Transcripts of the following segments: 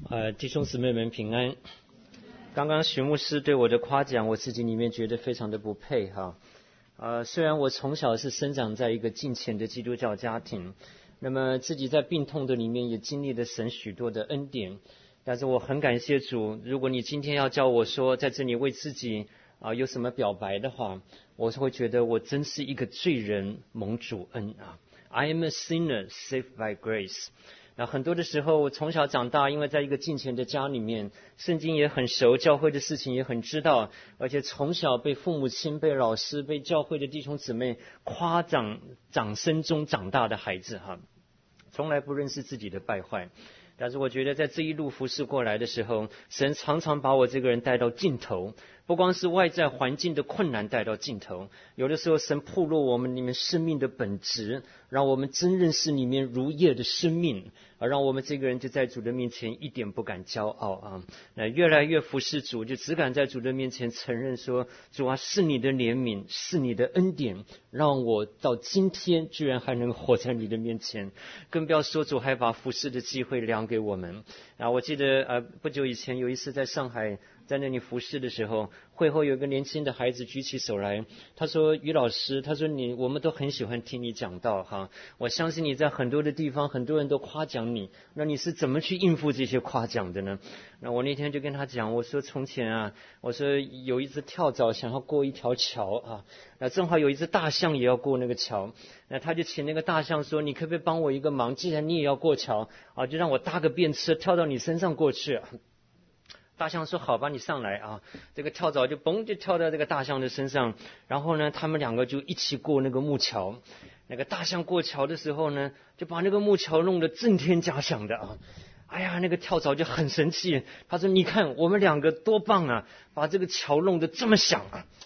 弟兄姊妹们平安。刚刚徐牧师对我的夸奖，我自己里面觉得非常的不配哈。虽然我从小是生长在一个敬虔的基督教家庭，那么自己在病痛的里面也经历了神许多的恩典，但是我很感谢主。如果你今天要叫我说在这里为自己有什么表白的话，我会觉得我真是一个罪人蒙主恩啊。I am a sinner saved by grace。那很多的时候，我从小长大，因为在一个敬虔的家里面，圣经也很熟，教会的事情也很知道，而且从小被父母亲、被老师、被教会的弟兄姊妹夸奖、掌声中长大的孩子哈，从来不认识自己的败坏。但是我觉得在这一路服侍过来的时候，神常常把我这个人带到尽头，不光是外在环境的困难带到尽头，有的时候神暴露我们里面生命的本质，让我们真认识里面如叶的生命，而让我们这个人就在主的面前一点不敢骄傲啊。那越来越服侍主，就只敢在主的面前承认说，主啊，是你的怜悯，是你的恩典，让我到今天居然还能活在你的面前，更不要说主还把服侍的机会量给我们。我记得不久以前有一次在上海在那里服侍的时候，会后有一个年轻的孩子举起手来，他说，于老师，他说我们都很喜欢听你讲道哈，我相信你在很多的地方很多人都夸奖你，那你是怎么去应付这些夸奖的呢？那我那天就跟他讲，我说从前我说有一只跳蚤想要过一条桥那正好有一只大象也要过那个桥，那他就请那个大象说，你可不可以帮我一个忙，既然你也要过桥就让我搭个便车跳到你身上过去大象说好吧，你上来这个跳蚤就嘣就跳到这个大象的身上，然后呢他们两个就一起过那个木桥。那个大象过桥的时候呢，就把那个木桥弄得震天价响的哎呀，那个跳蚤就很生气，他说你看我们两个多棒把这个桥弄得这么响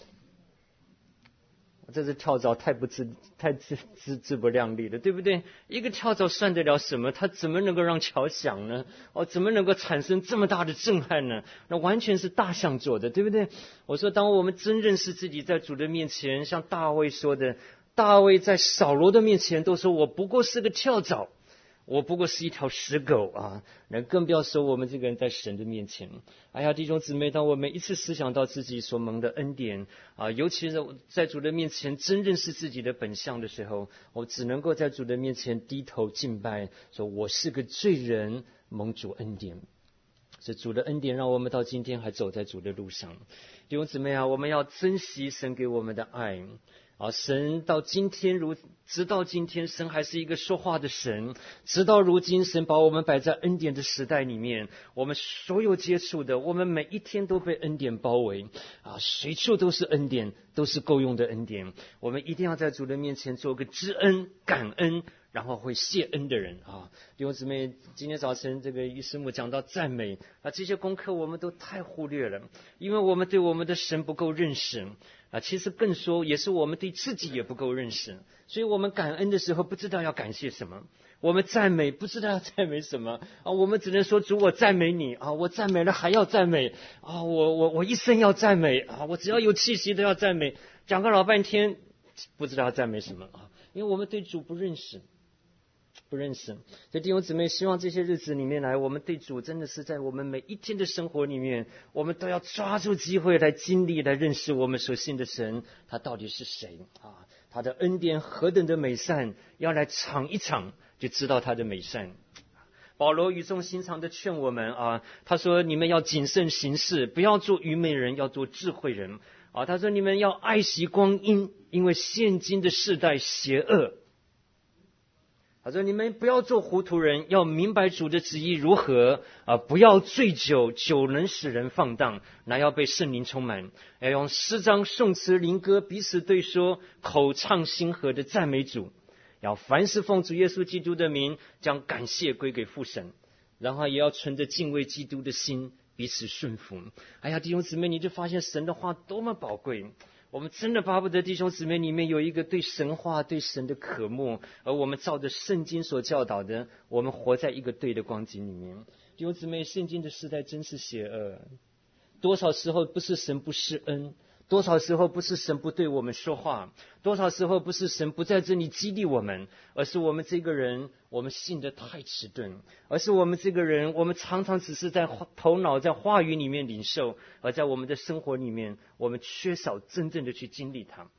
这是跳蚤太自不量力了，对不对？一个跳蚤算得了什么？它怎么能够让桥响呢？怎么能够产生这么大的震撼呢？那完全是大象做的，对不对？我说当我们真认识自己在主的面前，像大卫说的，大卫在扫罗的面前都说，我不过是个跳蚤，我不过是一条死狗那更不要说我们这个人在神的面前。哎呀，弟兄姊妹，当我们一次思想到自己所蒙的恩典尤其是在主的面前真认识自己的本相的时候，我只能够在主的面前低头敬拜，说我是个罪人，蒙主恩典。是主的恩典让我们到今天还走在主的路上。弟兄姊妹我们要珍惜神给我们的爱神到今天直到今天，神还是一个说话的神。直到如今，神把我们摆在恩典的时代里面，我们所有接触的，我们每一天都被恩典包围随处都是恩典，都是够用的恩典。我们一定要在主的面前做个知恩感恩然后会谢恩的人弟兄姊妹，今天早晨这个于师母讲到赞美这些功课我们都太忽略了，因为我们对我们的神不够认识其实更说也是我们对自己也不够认识，所以我们感恩的时候不知道要感谢什么，我们赞美不知道要赞美什么我们只能说主我赞美你我赞美了还要赞美我一生要赞美我只要有气息都要赞美，讲个老半天不知道要赞美什么因为我们对主不认识。所以弟兄姊妹，希望这些日子里面来，我们对主真的是在我们每一天的生活里面，我们都要抓住机会来经历，来认识我们所信的神，他到底是谁他的恩典何等的美善，要来尝一尝就知道他的美善。保罗语重心长的劝我们他说你们要谨慎行事，不要做愚昧人，要做智慧人他说你们要爱惜光阴，因为现今的世代邪恶。他说你们不要做糊涂人，要明白主的旨意如何不要醉酒，酒能使人放荡，乃要被圣灵充满，要用诗章颂词灵歌彼此对说，口唱心和的赞美主，要凡事奉主耶稣基督的名，将感谢归给父神，然后也要存着敬畏基督的心彼此顺服。哎呀，弟兄姊妹，你就发现神的话多么宝贵，我们真的巴不得弟兄姊妹里面有一个对神话对神的渴慕，而我们照着圣经所教导的，我们活在一个对的光景里面。弟兄姊妹，圣经的时代真是邪恶，多少时候不是神不施恩， 多少时候不是神不对我们说话，多少时候不是神不在这里激励我们，而是我们这个人，我们信得太迟钝，而是我们这个人，我们常常只是在头脑在话语里面领受，而在我们的生活里面，我们缺少真正的去经历它。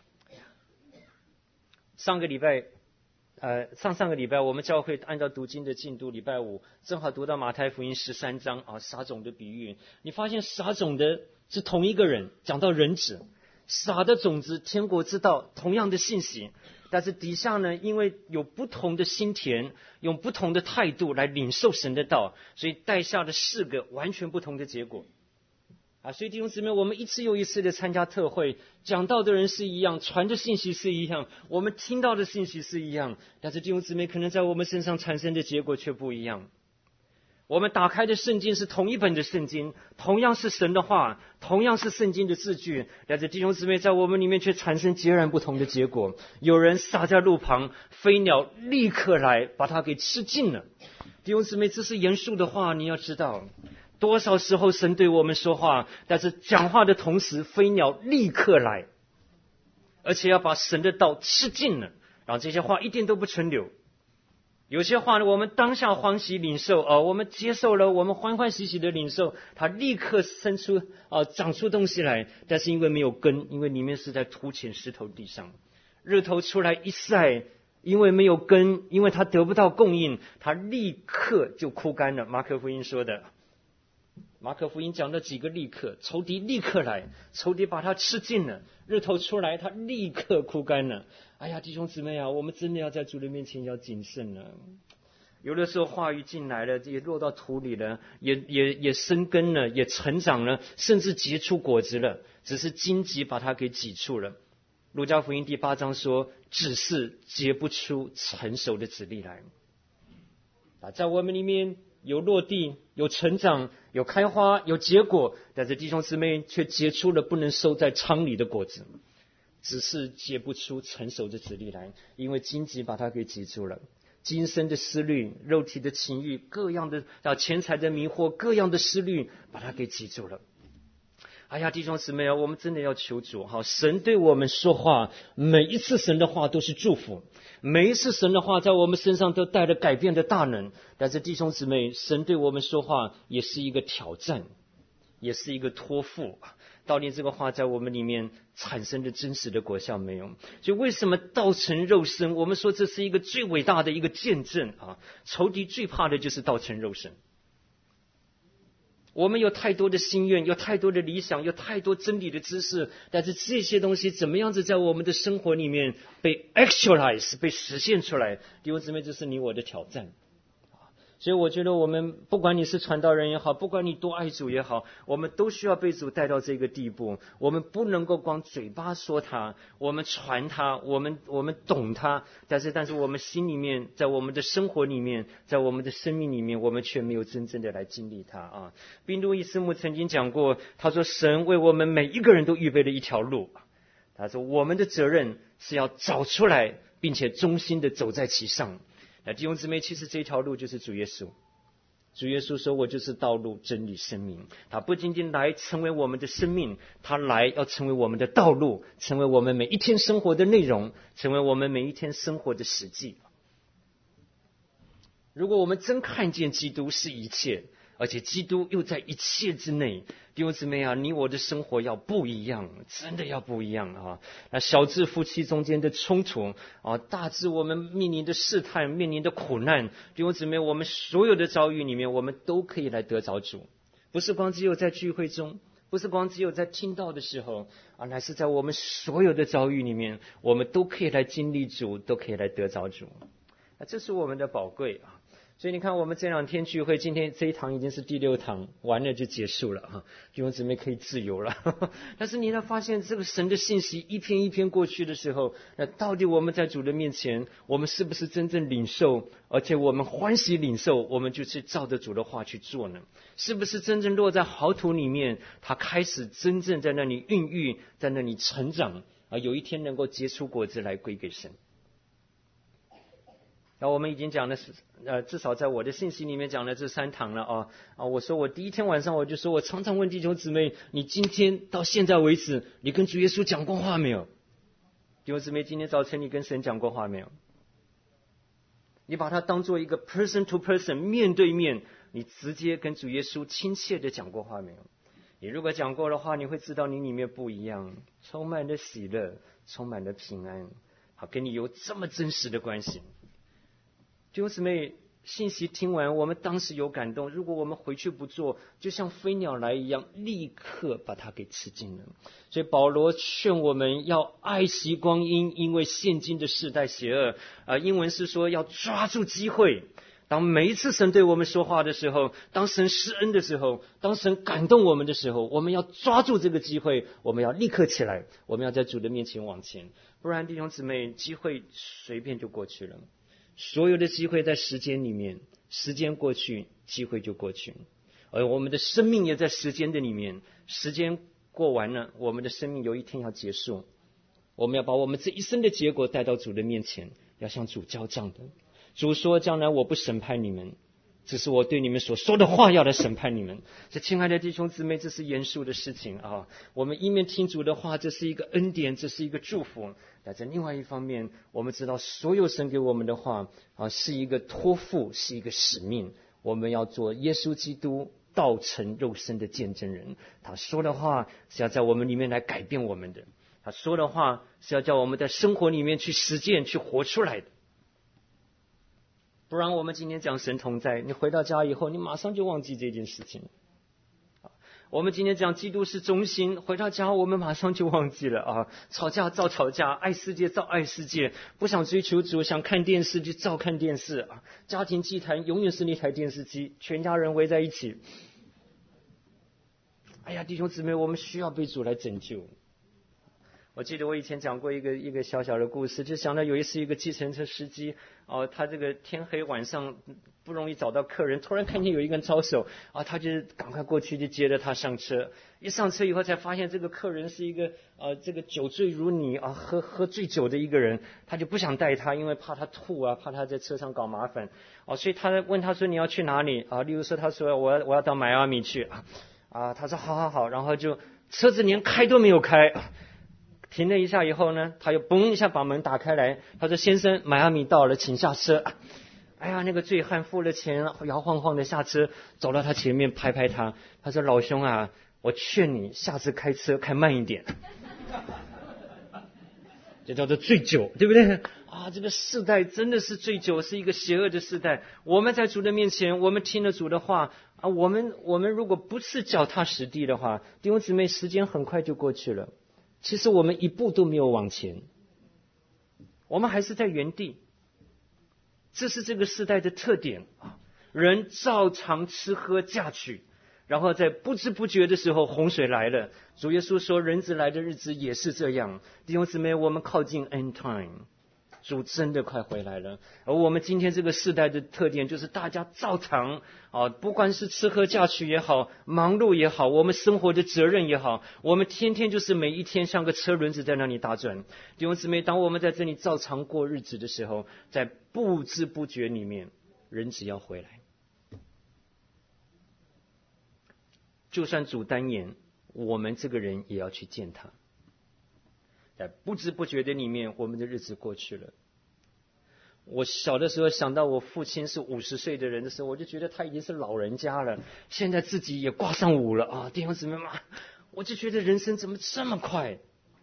上个礼拜我们教会按照读经的进度，礼拜五正好读到马太福音13章撒种的比喻。你发现撒种的是同一个人，讲到人子，撒的种子，天国之道，同样的信息，但是底下呢，因为有不同的心田，用不同的态度来领受神的道，所以带下了4个完全不同的结果。所以弟兄姊妹，我们一次又一次的参加特会，讲道的人是一样，传的信息是一样，我们听到的信息是一样，但是弟兄姊妹可能在我们身上产生的结果却不一样。我们打开的圣经是同一本的圣经，同样是神的话，同样是圣经的字句，但是弟兄姊妹在我们里面却产生截然不同的结果。有人撒在路旁，飞鸟立刻来把它给吃尽了。弟兄姊妹，这是严肃的话，你要知道，多少时候神对我们说话，但是讲话的同时，飞鸟立刻来，而且要把神的道吃尽了，然后这些话一点都不存留。有些话呢，我们当下欢喜领受我们接受了，我们欢欢喜喜的领受，它立刻生出长出东西来，但是因为没有根，因为里面是在土浅石头地上，日头出来一晒，因为没有根，因为它得不到供应，它立刻就枯干了。马可福音说的，马可福音讲了几个立刻，仇敌立刻来，仇敌把它吃尽了，日头出来它立刻枯干了。哎呀，弟兄姊妹我们真的要在主的面前要谨慎了。有的时候话语进来了，也落到土里了，也生根了，也成长了，甚至结出果子了，只是荆棘把它给挤出了。路加福音第8章说，只是结不出成熟的子粒来。在我们里面有落地，有成长，有开花，有结果，但是弟兄姊妹却结出了不能收在仓里的果子，只是结不出成熟的子粒来，因为荆棘把它给挤住了。今生的思虑，肉体的情欲，各样的钱财的迷惑，各样的思虑把它给挤住了。哎呀，弟兄姊妹我们真的要求主神对我们说话，每一次神的话都是祝福，每一次神的话在我们身上都带着改变的大能。但是弟兄姊妹，神对我们说话也是一个挑战，也是一个托付，到底这个话在我们里面产生的真实的果效没有？所以为什么道成肉身？我们说这是一个最伟大的一个见证仇敌最怕的就是道成肉身。我们有太多的心愿，有太多的理想，有太多真理的知识，但是这些东西怎么样子在我们的生活里面被 actualize 被实现出来？弟兄姊妹，这是你我的挑战。所以我觉得我们不管你是传道人也好，不管你多爱主也好，我们都需要被主带到这个地步。我们不能够光嘴巴说他，我们传他，我们懂他，但是我们心里面，在我们的生活里面，在我们的生命里面，我们却没有真正的来经历他宾都伊斯姆曾经讲过，他说神为我们每一个人都预备了一条路，他说我们的责任是要找出来，并且忠心的走在其上。弟兄姊妹，其实这条路就是主耶稣。主耶稣说，我就是道路真理生命。他不仅仅来成为我们的生命，他来要成为我们的道路，成为我们每一天生活的内容，成为我们每一天生活的实际。如果我们真看见基督是一切，而且基督又在一切之内，弟兄姊妹你我的生活要不一样，真的要不一样那小至夫妻中间的冲突大至我们面临的试探，面临的苦难，弟兄姊妹，我们所有的遭遇里面，我们都可以来得着主。不是光只有在聚会中，不是光只有在听到的时候乃是在我们所有的遭遇里面，我们都可以来经历主，都可以来得着主。这是我们的宝贵所以你看，我们这2天聚会，今天这一堂已经是第6堂，完了就结束了弟兄姊妹可以自由了但是你要发现，这个神的信息一篇一篇过去的时候，那到底我们在主的面前，我们是不是真正领受，而且我们欢喜领受，我们就去照着主的话去做呢？是不是真正落在好土里面，它开始真正在那里孕育，在那里成长有一天能够结出果子来归给神？ 那我们已经讲了至少在我的信息里面讲了这3堂了我说我第一天晚上我就说，我常常问弟兄姊妹，你今天到现在为止，你跟主耶稣讲过话没有？弟兄姊妹，今天早晨你跟神讲过话没有？你把它当做一个 person to person 面对面，你直接跟主耶稣亲切的讲过话没有？你如果讲过的话，你会知道你里面不一样，充满了喜乐，充满了平安，好，跟你有这么真实的关系。弟兄姊妹，信息听完，我们当时有感动，如果我们回去不做，就像飞鸟来一样，立刻把它给吃尽了。所以保罗劝我们要爱惜光阴，因为现今的世代邪恶英文是说要抓住机会。当每一次神对我们说话的时候，当神施恩的时候，当神感动我们的时候，我们要抓住这个机会，我们要立刻起来，我们要在主的面前往前，不然弟兄姊妹，机会随便就过去了。所有的机会在时间里面，时间过去，机会就过去，而我们的生命也在时间的里面，时间过完了，我们的生命有一天要结束，我们要把我们这一生的结果带到主的面前，要向主交账的。主说，将来我不审判你们，只是我对你们所说的话要来审判你们。这亲爱的弟兄姊妹，这是严肃的事情我们一面听主的话，这是一个恩典，这是一个祝福，但在另外一方面，我们知道所有神给我们的话是一个托付，是一个使命，我们要做耶稣基督道成肉身的见证人。他说的话是要在我们里面来改变我们的，他说的话是要叫我们在生活里面去实践，去活出来的。不然我们今天讲神同在，你回到家以后，你马上就忘记这件事情。我们今天讲基督是中心，回到家我们马上就忘记了吵架照吵架，爱世界照爱世界，不想追求主，想看电视就照看电视家庭祭坛永远是那台电视机，全家人围在一起。哎呀，弟兄姊妹，我们需要被主来拯救。我记得我以前讲过一个小小的故事，就想到有一次一个计程车司机他这个天黑晚上不容易找到客人，突然看见有一个人招手他就赶快过去就接着他上车。一上车以后才发现这个客人是一个这个酒醉如泥喝醉酒的一个人，他就不想带他，因为怕他吐怕他在车上搞麻烦所以他问他说你要去哪里例如说他说我要到迈阿密去他说好，然后就车子连开都没有开停了一下以后呢，他又嘣一下把门打开来，他说先生，迈阿密到了，请下车。哎呀，那个醉汉付了钱，摇晃晃的下车，走到他前面拍拍他，他说老兄我劝你下次开车开慢一点。这叫做醉酒，对不对这个世代真的是醉酒，是一个邪恶的世代。我们在主的面前，我们听了主的话我们如果不是脚踏实地的话，弟兄姊妹，时间很快就过去了。其实我们一步都没有往前，我们还是在原地。这是这个时代的特点人照常吃喝嫁娶，然后在不知不觉的时候洪水来了。主耶稣说人子来的日子也是这样。弟兄姊妹，我们靠近 end time， 主真的快回来了。而我们今天这个世代的特点就是大家照常不管是吃喝嫁娶也好，忙碌也好，我们生活的责任也好，我们天天就是每一天像个车轮子在那里打转。弟兄姊妹，当我们在这里照常过日子的时候，在不知不觉里面，人只要回来，就算主单言，我们这个人也要去见他。在不知不觉的里面，我们的日子过去了。我小的时候想到我父亲是50岁的人的时候，我就觉得他已经是老人家了，现在自己也挂上5了弟兄姊妹们，我就觉得人生怎么这么快，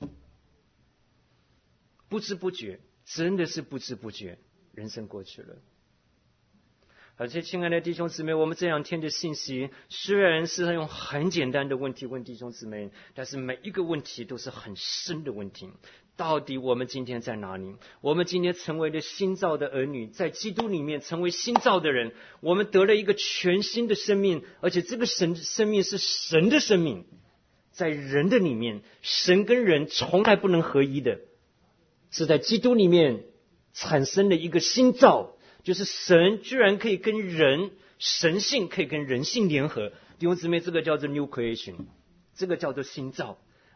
不知不觉，真的是不知不觉，人生过去了。而且亲爱的弟兄姊妹，我们这2天的信息虽然是用很简单的问题问弟兄姊妹，但是每一个问题都是很深的问题。到底我们今天在哪里？我们今天成为了新造的儿女，在基督里面成为新造的人，我们得了一个全新的生命，而且这个生命是神的生命。在人的里面，神跟人从来不能合一的，是在基督里面产生了一个新造，就是神居然可以跟人，神性可以跟人性联合。弟兄姊妹，这个叫做 new creation， 这个叫做新造。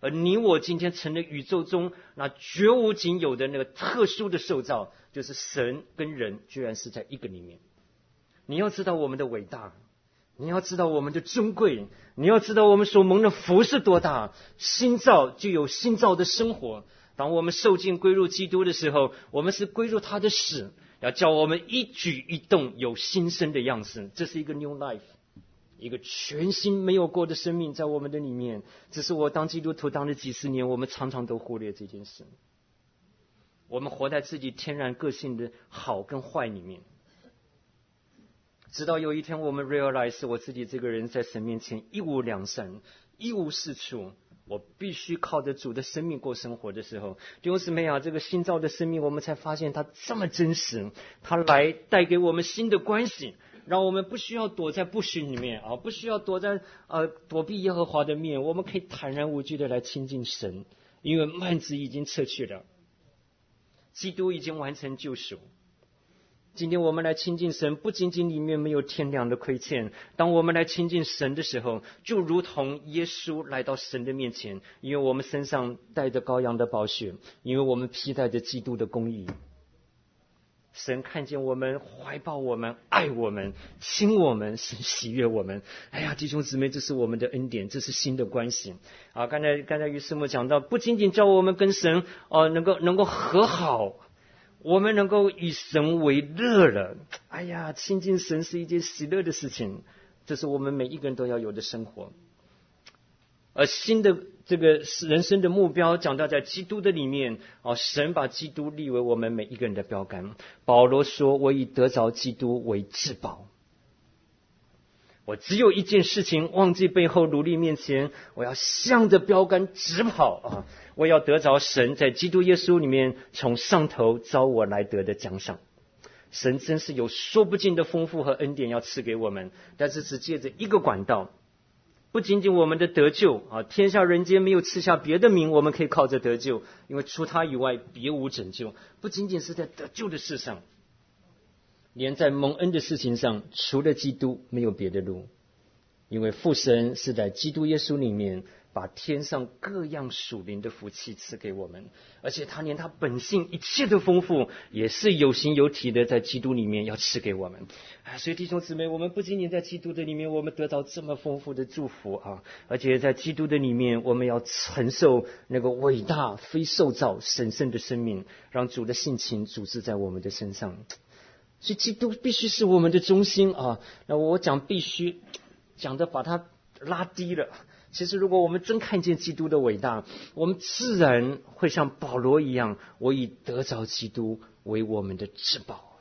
而你我今天成了宇宙中那绝无仅有的那个特殊的受造，就是神跟人居然是在一个里面。你要知道我们的伟大，你要知道我们的尊贵，你要知道我们所蒙的福是多大。新造就有新造的生活，当我们受尽归入基督的时候，我们是归入他的死，要叫我们一举一动有新生的样式。这是一个 new life， 一个全新没有过的生命在我们的里面。只是我当基督徒当了几十年，我们常常都忽略这件事。我们活在自己天然个性的好跟坏里面，直到有一天我们 realize 我自己这个人在神面前一无良善，一无是处，我必须靠着主的生命过生活的时候，弟兄姊妹啊，这个新造的生命我们才发现它这么真实，它来带给我们新的关系，让我们不需要躲在不许里面啊，不需要躲避耶和华的面，我们可以坦然无惧的来亲近神，因为幔子已经撤去了，基督已经完成救赎。今天我们来亲近神，不仅仅里面没有天良的亏欠，当我们来亲近神的时候，就如同耶稣来到神的面前，因为我们身上带着羔羊的宝血，因为我们披戴着基督的公义。神看见我们，怀抱我们，爱我们，亲我们，神喜悦我们。哎呀，弟兄姊妹，这是我们的恩典，这是新的关系啊！刚才于师母讲到，不仅仅叫我们跟神能够和好，我们能够以神为乐了。哎呀，亲近神是一件喜乐的事情，这是我们每一个人都要有的生活。而新的这个人生的目标讲到在基督的里面，神把基督立为我们每一个人的标杆。保罗说，我以得着基督为至宝。我只有一件事情，忘记背后，努力面前，我要向着标杆直跑啊！我要得着神在基督耶稣里面从上头招我来得的奖赏。神真是有说不尽的丰富和恩典要赐给我们，但是只借着一个管道，不仅仅我们的得救啊，天下人间没有赐下别的名我们可以靠着得救，因为除他以外别无拯救。不仅仅是在得救的事上，连在蒙恩的事情上，除了基督没有别的路。因为父神是在基督耶稣里面把天上各样属灵的福气赐给我们，而且他连他本性一切的丰富也是有形有体的在基督里面要赐给我们。所以弟兄姊妹，我们不仅仅在基督的里面我们得到这么丰富的祝福啊，而且在基督的里面我们要承受那个伟大非受造神圣的生命，让主的性情主治在我们的身上。所以基督必须是我们的中心啊。那我讲必须讲的把它拉低了，其实如果我们真看见基督的伟大，我们自然会像保罗一样，我以得着基督为我们的至宝。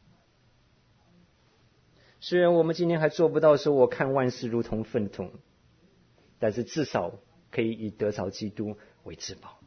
虽然我们今天还做不到说我看万事如同粪土，但是至少可以以得着基督为至宝。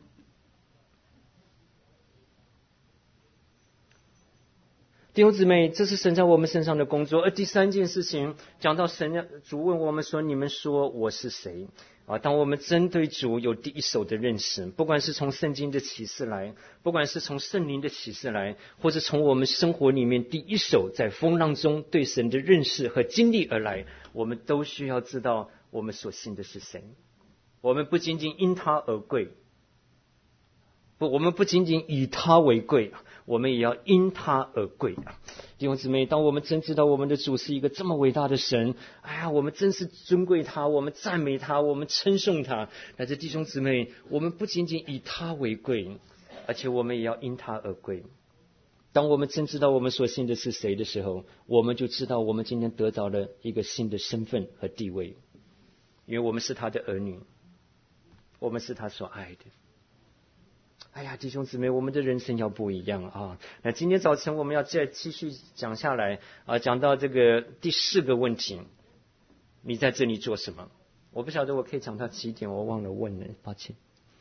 弟兄姊妹，这是神在我们身上的工作。而第三件事情讲到神主问我们说，你们说我是谁啊？当我们针对主有第一手的认识，不管是从圣经的启示来，不管是从圣灵的启示来，或者从我们生活里面第一手在风浪中对神的认识和经历而来，我们都需要知道我们所信的是谁。我们不仅仅因他而贵，我们不仅仅以他为贵，我们也要因他而贵。弟兄姊妹，当我们真知道我们的主是一个这么伟大的神，哎呀，我们真是尊贵他，我们赞美他，我们称颂他。但是弟兄姊妹，我们不仅仅以他为贵，而且我们也要因他而贵。当我们真知道我们所信的是谁的时候，我们就知道我们今天得着了一个新的身份和地位，因为我们是他的儿女，我们是他所爱的。哎呀，弟兄姊妹，我们的人生要不一样啊！那今天早晨我们要再继续讲下来啊，讲到这个第4个问题，你在这里做什么？我不晓得我可以讲到几点，我忘了问了，抱歉。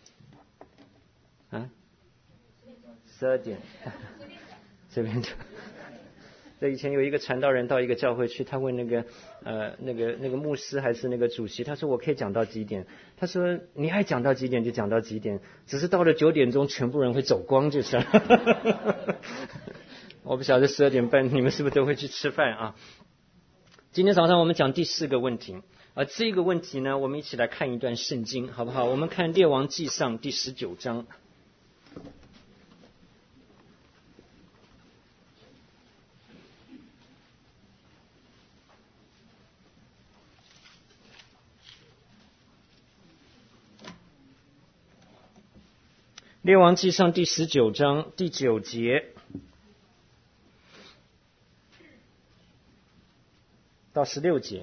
啊，12点，这边的。这以前有一个传道人到一个教会去，他问那个牧师还是那个主席，他说我可以讲到几点？他说你爱讲到几点就讲到几点，只是到了9点钟全部人会走光就是了。我不晓得12点半你们是不是都会去吃饭啊？ 今天早上我们讲第4个问题，这个问题呢，我们一起来看一段圣经，好不好？我们看列王纪上第19章。列王纪上第19章第9节到16节。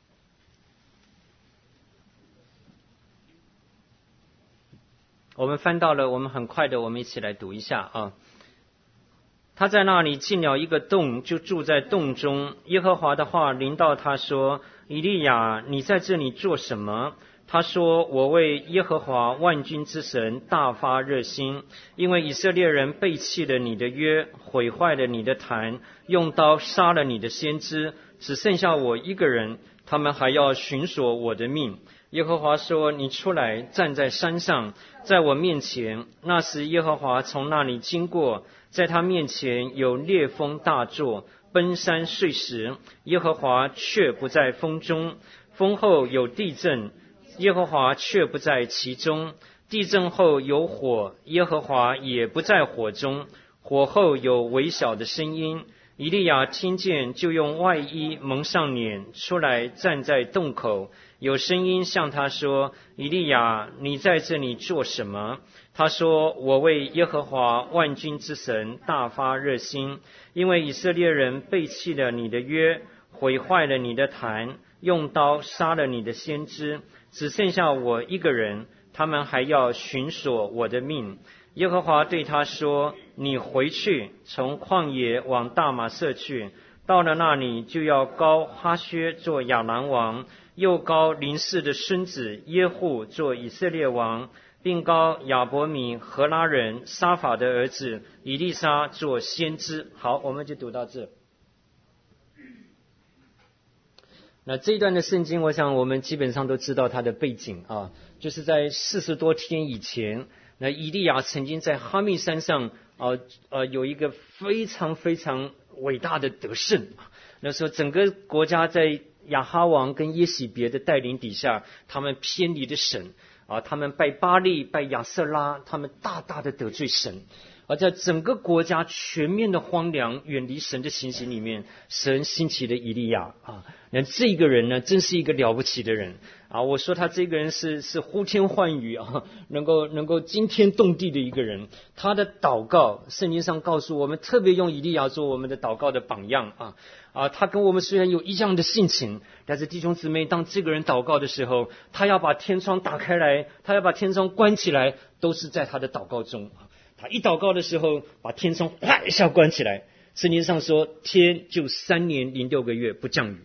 我们翻到了，我们很快的，我们一起来读一下啊。他在那里进了一个洞，就住在洞中。耶和华的话临到他说：以利亚，你在这里做什么？他说：我为耶和华万军之神大发热心，因为以色列人背弃了你的约，毁坏了你的坛，用刀杀了你的先知，只剩下我一个人，他们还要寻索我的命。耶和华说：你出来，站在山上，在我面前。那时耶和华从那里经过，在他面前有烈风大作，奔山碎石，耶和华却不在风中。风后有地震，耶和华却不在其中。地震后有火，耶和华也不在火中。火后有微小的声音。以利亚听见，就用外衣蒙上脸，出来站在洞口。有声音向他说：以利亚，你在这里做什么？他说：我为耶和华万军之神大发热心，因为以色列人背弃了你的约，毁坏了你的坛，用刀杀了你的先知，只剩下我一个人，他们还要寻索我的命。耶和华对他说：你回去，从旷野往大马色去，到了那里，就要膏哈薛做亚兰王，又膏临氏的孙子耶户做以色列王，并膏亚伯米荷拉人沙法的儿子以利沙做先知。好，我们就读到这。那这一段的圣经，我想我们基本上都知道它的背景啊，就是在40多天以前，那以利亚曾经在哈密山上有一个非常非常伟大的得胜。那时候整个国家在亚哈王跟耶洗别的带领底下，他们偏离了神他们拜巴力拜亚瑟拉，他们大大的得罪神。而在整个国家全面的荒凉远离神的情形里面，神兴起了以利亚那这个人呢，真是一个了不起的人我说他这个人是呼天唤雨能够惊天动地的一个人。他的祷告，圣经上告诉我们，特别用以利亚做我们的祷告的榜样他跟我们虽然有一样的性情，但是弟兄姊妹，当这个人祷告的时候，他要把天窗打开来，他要把天窗关起来，都是在他的祷告中。他一祷告的时候，把天窗哗一下关起来，圣经上说天就3年06个月不降雨。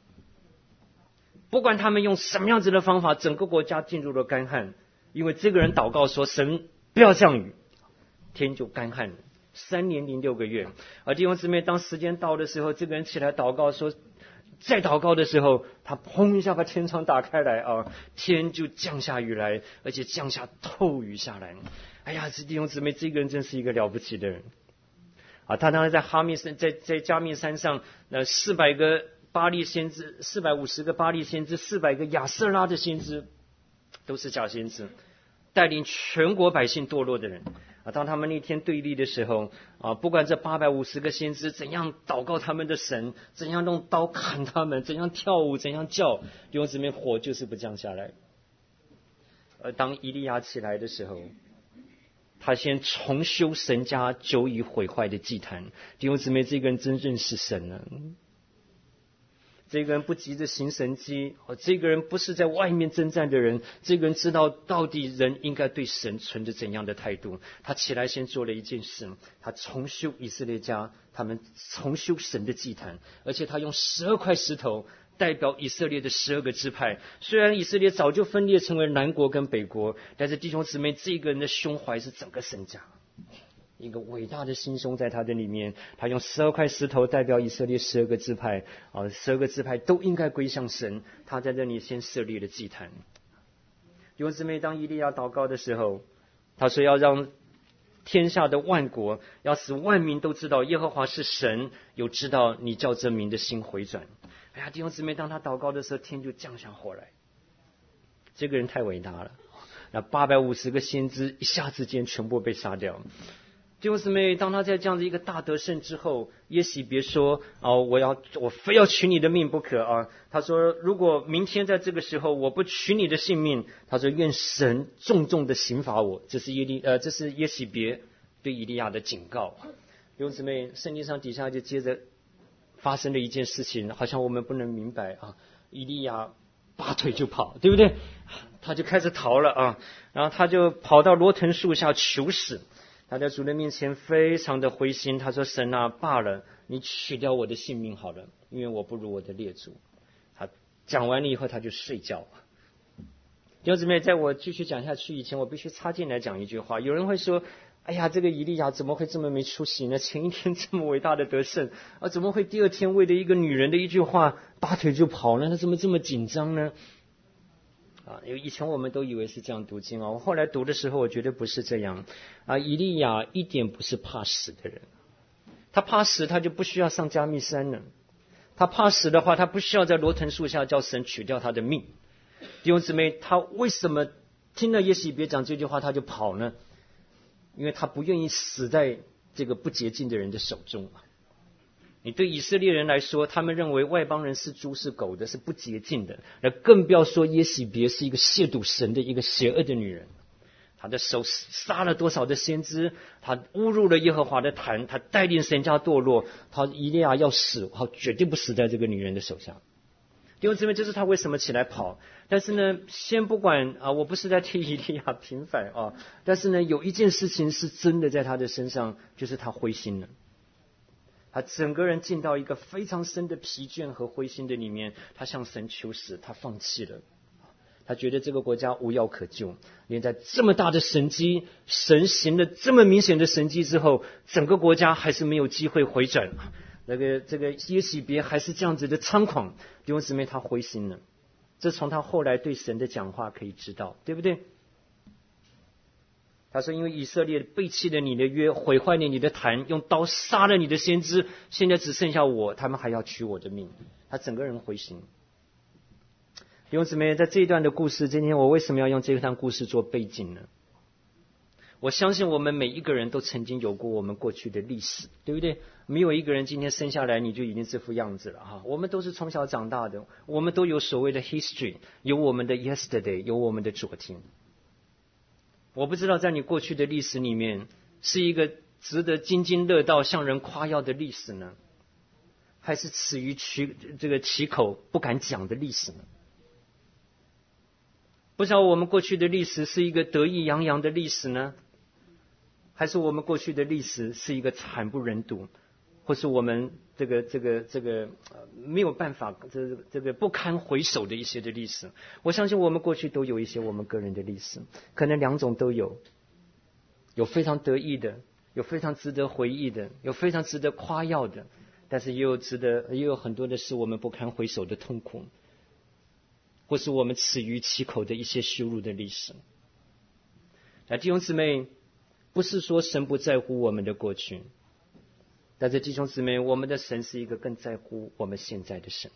不管他们用什么样子的方法，整个国家进入了干旱，因为这个人祷告说神不要降雨，天就干旱了3年06个月。弟兄姊妹，当时间到的时候，这个人起来祷告说，在祷告的时候，他砰一下把天窗打开来天就降下雨来，而且降下透雨下来。哎呀，弟兄姊妹，这个人真是一个了不起的人他当然在哈密山，在加密山上，400个巴力先知，450个巴力先知，400个亚瑟拉的先知，都是假先知，带领全国百姓堕落的人当他们那天对立的时候不管这850个先知怎样祷告他们的神，怎样用刀砍他们，怎样跳舞，怎样叫，弟兄姊妹，火就是不降下来。而当以利亚起来的时候，他先重修神家久已毁坏的祭坛。弟兄姊妹，这个人真认识神了。这个人不急着行神迹这个人不是在外面征战的人，这个人知道到底人应该对神存着怎样的态度。他起来先做了一件事，他重修以色列家，他们重修神的祭坛，而且他用12块石头代表以色列的12个支派。虽然以色列早就分裂成为南国跟北国，但是弟兄姊妹，这个人的胸怀是整个神家，一个伟大的心胸在他的里面。他用12块石头代表以色列12个支派12个支派都应该归向神。他在这里先设立了祭坛。弟兄姊妹，当以利亚祷告的时候，他说要让天下的万国，要使万民都知道耶和华是神，有知道你叫这民的心回转。 哎呀，弟兄姊妹，当他祷告的时候，天就降下火来。这个人太伟大了，那850个先知一下子间全部被杀掉。弟兄姊妹，当他在这样的一个大得胜之后，耶洗别说我非要取你的命不可啊！他说，如果明天在这个时候我不取你的性命，他说愿神重重的刑罚我。这是耶洗别对以利亚的警告。弟兄姊妹，圣经上底下就接着发生了一件事情，好像我们不能明白啊。以利亚拔腿就跑，对不对？他就开始逃了啊，然后他就跑到罗藤树下求死。他在主的面前非常的灰心，他说：“神啊，罢了，你取掉我的性命好了，因为我不如我的列祖。”他讲完了以后，他就睡觉。弟兄姊妹，在我继续讲下去以前，我必须插进来讲一句话。有人会说：“哎呀，这个以利亚怎么会这么没出息呢？前一天这么伟大的得胜啊，怎么会第二天为了一个女人的一句话拔腿就跑呢？他怎么这么紧张呢？”以前我们都以为是这样读经我后来读的时候，我觉得不是这样以利亚一点不是怕死的人，他怕死，他就不需要上加密山了。他怕死的话，他不需要在罗藤树下叫神取掉他的命。弟兄姊妹，他为什么听了耶洗别讲这句话他就跑呢？因为他不愿意死在这个不洁净的人的手中你对以色列人来说，他们认为外邦人是猪是狗的，是不洁净的，那更不要说耶洗别是一个亵渎神的一个邪恶的女人。他的手杀了多少的先知，他侮辱了耶和华的坛，他带领神家堕落，他以利亚要死，他绝对不死在这个女人的手下。弟兄姊妹，这是他为什么起来跑。但是呢，先不管我不是在替以利亚平反但是呢，有一件事情是真的在他的身上，就是他灰心了。他整个人进到一个非常深的疲倦和灰心的里面，他向神求死，他放弃了。他觉得这个国家无药可救，连在这么大的神迹，神行了这么明显的神迹之后，整个国家还是没有机会回转。这个耶洗别还是这样子的猖狂，弟兄姊妹，他灰心了。这从他后来对神的讲话可以知道，对不对？他说，因为以色列背弃了你的约，毁坏了你的坛，用刀杀了你的先知，现在只剩下我，他们还要取我的命。他整个人灰心。弟兄姊妹，在这一段的故事，今天我为什么要用这段故事做背景呢？我相信我们每一个人都曾经有过我们过去的历史，对不对？没有一个人今天生下来你就已经这副样子了我们都是从小长大的，我们都有所谓的 history， 有我们的 yesterday， 有我们的昨天。我不知道在你过去的历史里面，是一个值得津津乐道向人夸耀的历史呢，还是耻于其口不敢讲的历史呢？不知道我们过去的历史是一个得意洋洋的历史呢，还是我们过去的历史是一个惨不忍睹，或是我们这个没有办法这个不堪回首的一些的历史。我相信我们过去都有一些我们个人的历史，可能两种都有，有非常得意的，有非常值得回忆的，有非常值得夸耀的，但是也有很多的是我们不堪回首的痛苦，或是我们耻于其口的一些羞辱的历史。弟兄姊妹，不是说神不在乎我们的过去，但是弟兄姊妹，我们的神是一个更在乎我们现在的神。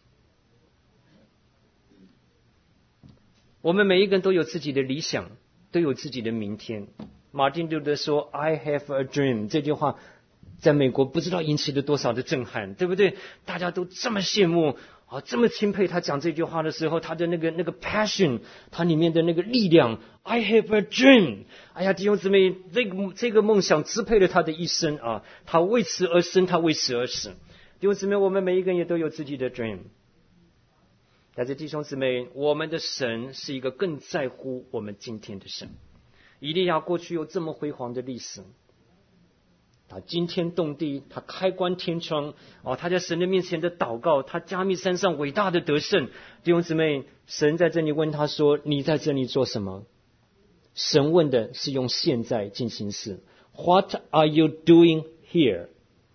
我们每一个人都有自己的理想，都有自己的明天。马丁路德说 I have a dream， 这句话在美国不知道引起了多少的震撼，对不对？大家都这么羡慕这么钦佩他讲这句话的时候，他的那个 passion， 他里面的那个力量。I have a dream， 哎呀，弟兄姊妹，这个梦想支配了他的一生他为此而生，他为此而死。弟兄姊妹，我们每一个人也都有自己的 dream， 但是弟兄姊妹，我们的神是一个更在乎我们今天的神。以利亚过去有这么辉煌的历史，他惊天动地，他开关天窗他在神的面前的祷告，他加密山上伟大的得胜。弟兄姊妹，神在这里问他说，你在这里做什么？神问的是用现在进行式， What are you doing here？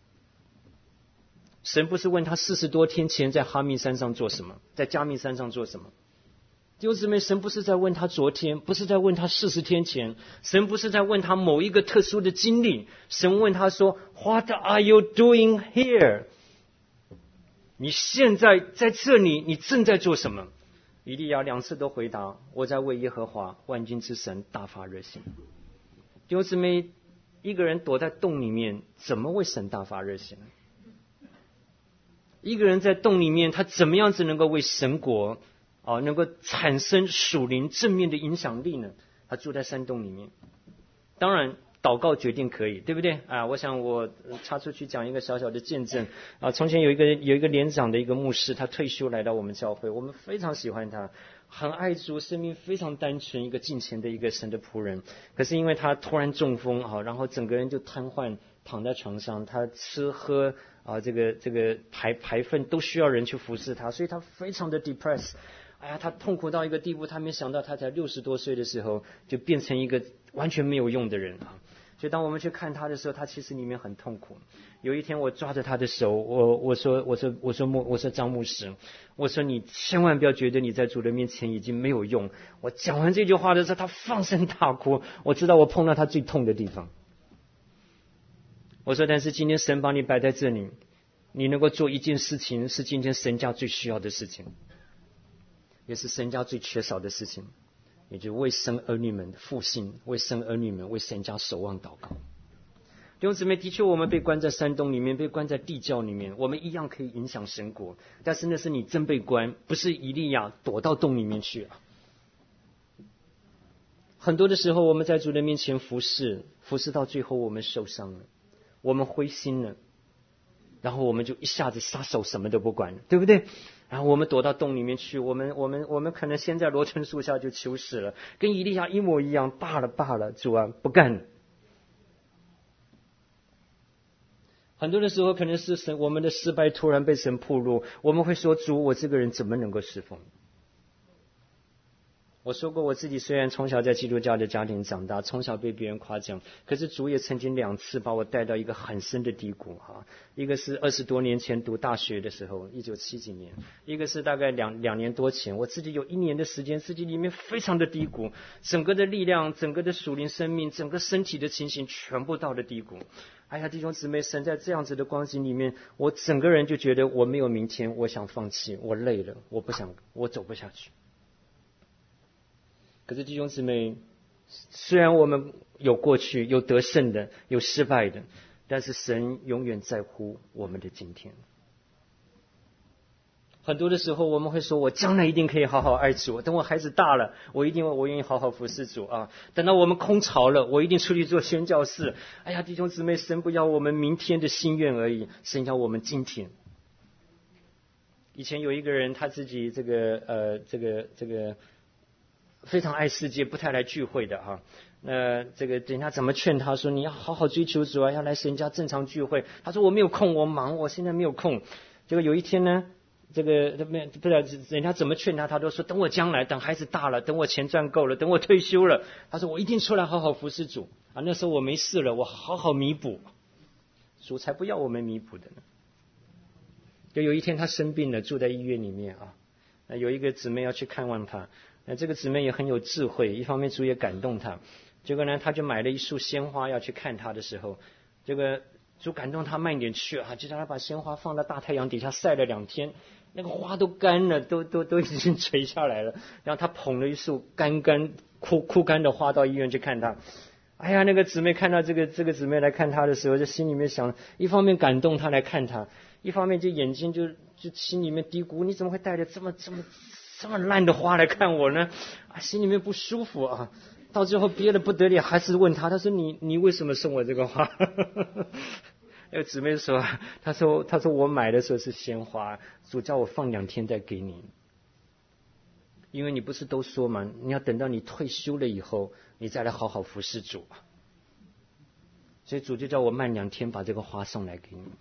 神不是问他40多天前在哈密山上做什么，在加密山上做什么。弟兄姊妹，神不是在问他昨天，不是在问他40天前，神不是在问他某一个特殊的经历，神问他说 What are you doing here？ 你现在在这里，你正在做什么？以利亚2次都回答：我在为耶和华万军之神大发热心。弟兄姊妹，一个人躲在洞里面，怎么为神大发热心？一个人在洞里面，他怎么样子能够为神国能够产生属灵正面的影响力呢？他住在山洞里面，当然祷告决定可以，对不对啊？我想我插出去讲一个小小的见证啊。从前有一个连长的一个牧师，他退休来到我们教会，我们非常喜欢他，很爱主，生命非常单纯，一个敬虔的一个神的仆人。可是因为他突然中风然后整个人就瘫痪，躺在床上，他吃喝这个排粪都需要人去服侍他，所以他非常的 depressed。他痛苦到一个地步，他没想到他才60多岁的时候就变成一个完全没有用的人所以当我们去看他的时候，他其实里面很痛苦。有一天我抓着他的手，我说张牧师，我说你千万不要觉得你在主的面前已经没有用。我讲完这句话的时候，他放声大哭，我知道我碰到他最痛的地方。我说但是今天神把你摆在这里，你能够做一件事情，是今天神家最需要的事情，也是神家最缺少的事情，也就是为生儿女们复兴，为生儿女们为神家守望祷告。弟兄姊妹，的确我们被关在山洞里面，被关在地窖里面，我们一样可以影响神国，但是那是你真被关，不是以利亚躲到洞里面去很多的时候我们在主的面前服侍到最后我们受伤了，我们灰心了，然后我们就一下子撒手什么都不管，对不对？然后我们躲到洞里面去，我们可能先在罗春树下就求死了，跟以利亚一模一样，罢了，主啊，不干了。很多的时候可能是我们的失败突然被神暴露，我们会说主，我这个人怎么能够侍奉？我说过我自己虽然从小在基督教的家庭长大，从小被别人夸奖，可是主也曾经2次把我带到一个很深的低谷一个是20多年前读大学的时候，1970几年，一个是大概两年多前，我自己有1年的时间，自己里面非常的低谷，整个的力量，整个的属灵生命，整个身体的情形全部到了低谷。弟兄姊妹，神在这样子的光景里面，我整个人就觉得我没有明天，我想放弃，我累了，我不想，我走不下去。可是弟兄姊妹，虽然我们有过去，有得胜的，有失败的，但是神永远在乎我们的今天。很多的时候我们会说，我将来一定可以好好爱主，等我孩子大了，我愿意好好服侍主等到我们空巢了，我一定出去做宣教士。弟兄姊妹，神不要我们明天的心愿而已，神要我们今天。以前有一个人，他自己这个非常爱世界，不太来聚会的人家怎么劝他说你要好好追求主要来神家正常聚会。他说我没有空，我忙，我现在没有空。结果有一天呢，不知道人家怎么劝他，他都说等我将来，等孩子大了，等我钱赚够了，等我退休了，他说我一定出来好好服侍主那时候我没事了，我好好弥补。主才不要我们弥补的呢。就有一天他生病了，住在医院里面有一个姊妹要去看望他。这个姊妹也很有智慧，一方面主也感动他，结果呢他就买了一束鲜花要去看他的时候，这个主感动他慢点去就叫他把鲜花放到大太阳底下晒了2天，那个花都干了，都已经垂下来了。然后他捧了一束枯干的花到医院去看他。那个姊妹看到这个姊妹来看他的时候，就心里面想，一方面感动他来看他，一方面就眼睛就心里面嘀咕，你怎么会带着这么烂的花来看我呢？心里面不舒服到最后憋得不得了，还是问他说你为什么送我这个花？那个姊妹说，他说我买的时候是鲜花，主叫我放2天再给你，因为你不是都说吗？你要等到你退休了以后，你再来好好服侍主所以主就叫我慢2天把这个花送来给你。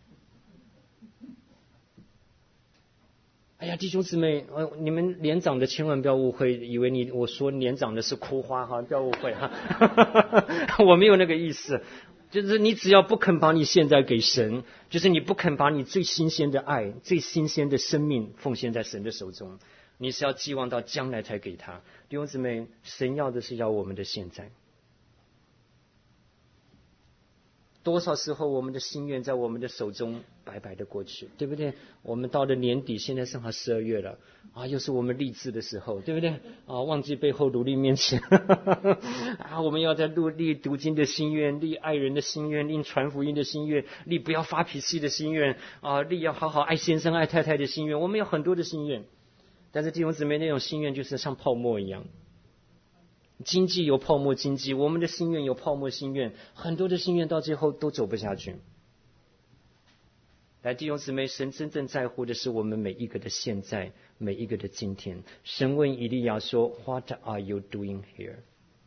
弟兄姊妹，你们年长的千万不要误会，以为我说年长的是枯花不要误会我没有那个意思，就是你只要不肯把你现在给神，就是你不肯把你最新鲜的爱、最新鲜的生命奉献在神的手中，你是要寄望到将来才给他。弟兄姊妹，神要的是要我们的现在。 多少时候我们的心愿在我们的手中白白的过去，对不对？我们到了年底，现在正好12月了啊，又是我们立志的时候，对不对？啊，忘记背后，努力面前啊，我们要在立读经的心愿，立爱人的心愿，立传福音的心愿，立不要发脾气的心愿啊，立要好好爱先生爱太太的心愿。我们有很多的心愿，但是弟兄姊妹，那种心愿就是像泡沫一样。经济有泡沫经济，我们的心愿有泡沫心愿，很多的心愿到最后都走不下去。来，弟兄姊妹，神真正在乎的是我们每一个的现在，每一个的今天。神问以利亚说 What are you doing here？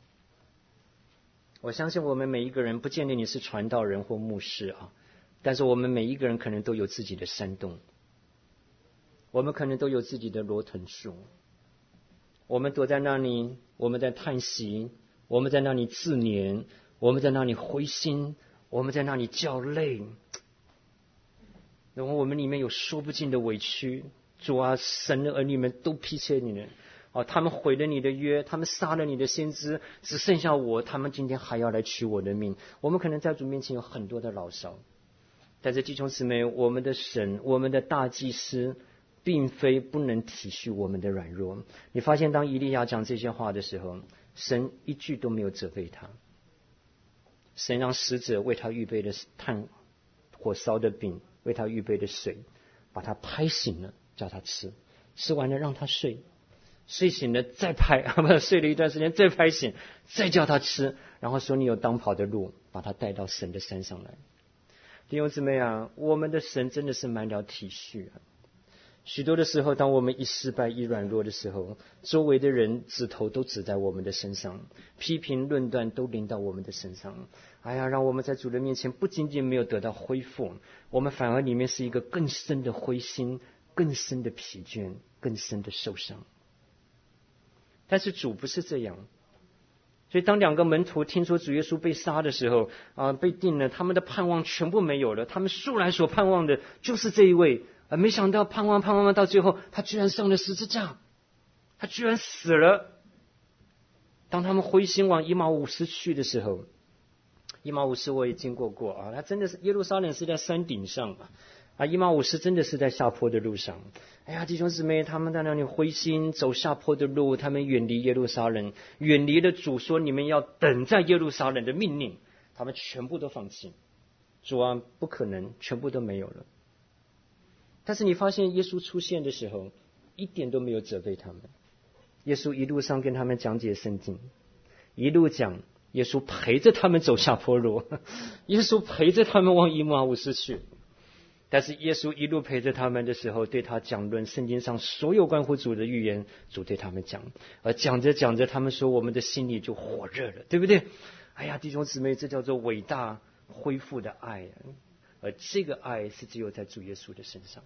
我相信我们每一个人，不见得你是传道人或牧师啊，但是我们每一个人可能都有自己的山洞，我们可能都有自己的罗藤树，我们躲在那里，我们在叹息，我们在那里自怜，我们在那里灰心，我们在那里叫累。然后我们里面有说不尽的委屈，主啊，神的儿女们都批切你了，他们毁了你的约，他们杀了你的先知，只剩下我，他们今天还要来取我的命。我们可能在主面前有很多的牢骚，但是弟兄姊妹，我们的神，我们的大祭司，并非不能体恤我们的软弱。你发现当以利亚讲这些话的时候，神一句都没有责备他，神让使者为他预备的炭火烧的饼，为他预备的水，把他拍醒了，叫他吃，吃完了让他睡，睡醒了再拍，睡了一段时间再拍醒，再叫他吃，然后说你有当跑的路，把他带到神的山上来。弟兄姊妹啊，我们的神真的是满了体恤啊。许多的时候，当我们一失败一软弱的时候，周围的人指头都指在我们的身上，批评论断都临到我们的身上。哎呀，让我们在主的面前不仅仅没有得到恢复，我们反而里面是一个更深的灰心，更深的疲倦，更深的受伤。但是主不是这样，所以当两个门徒听说主耶稣被杀的时候被定了，他们的盼望全部没有了，他们素来所盼望的就是这一位，没想到盼望到最后，他居然上了十字架，他居然死了。当他们灰心往以马忤斯去的时候，以马忤斯我也经过啊，他真的是耶路撒冷是在山顶上啊，以马忤斯真的是在下坡的路上。哎呀，弟兄姊妹，他们在那里灰心走下坡的路，他们远离耶路撒冷，远离了主说你们要等在耶路撒冷的命令，他们全部都放弃。主啊，不可能，全部都没有了。但是你发现耶稣出现的时候，一点都没有责备他们。耶稣一路上跟他们讲解圣经，一路讲，耶稣陪着他们走下坡路，耶稣陪着他们往以马忤斯去。但是耶稣一路陪着他们的时候，对他讲论圣经上所有关乎主的预言，主对他们讲，而讲着讲着，他们说我们的心里就火热了，对不对？哎呀，弟兄姊妹，这叫做伟大恢复的爱，而这个爱是只有在主耶稣的身上。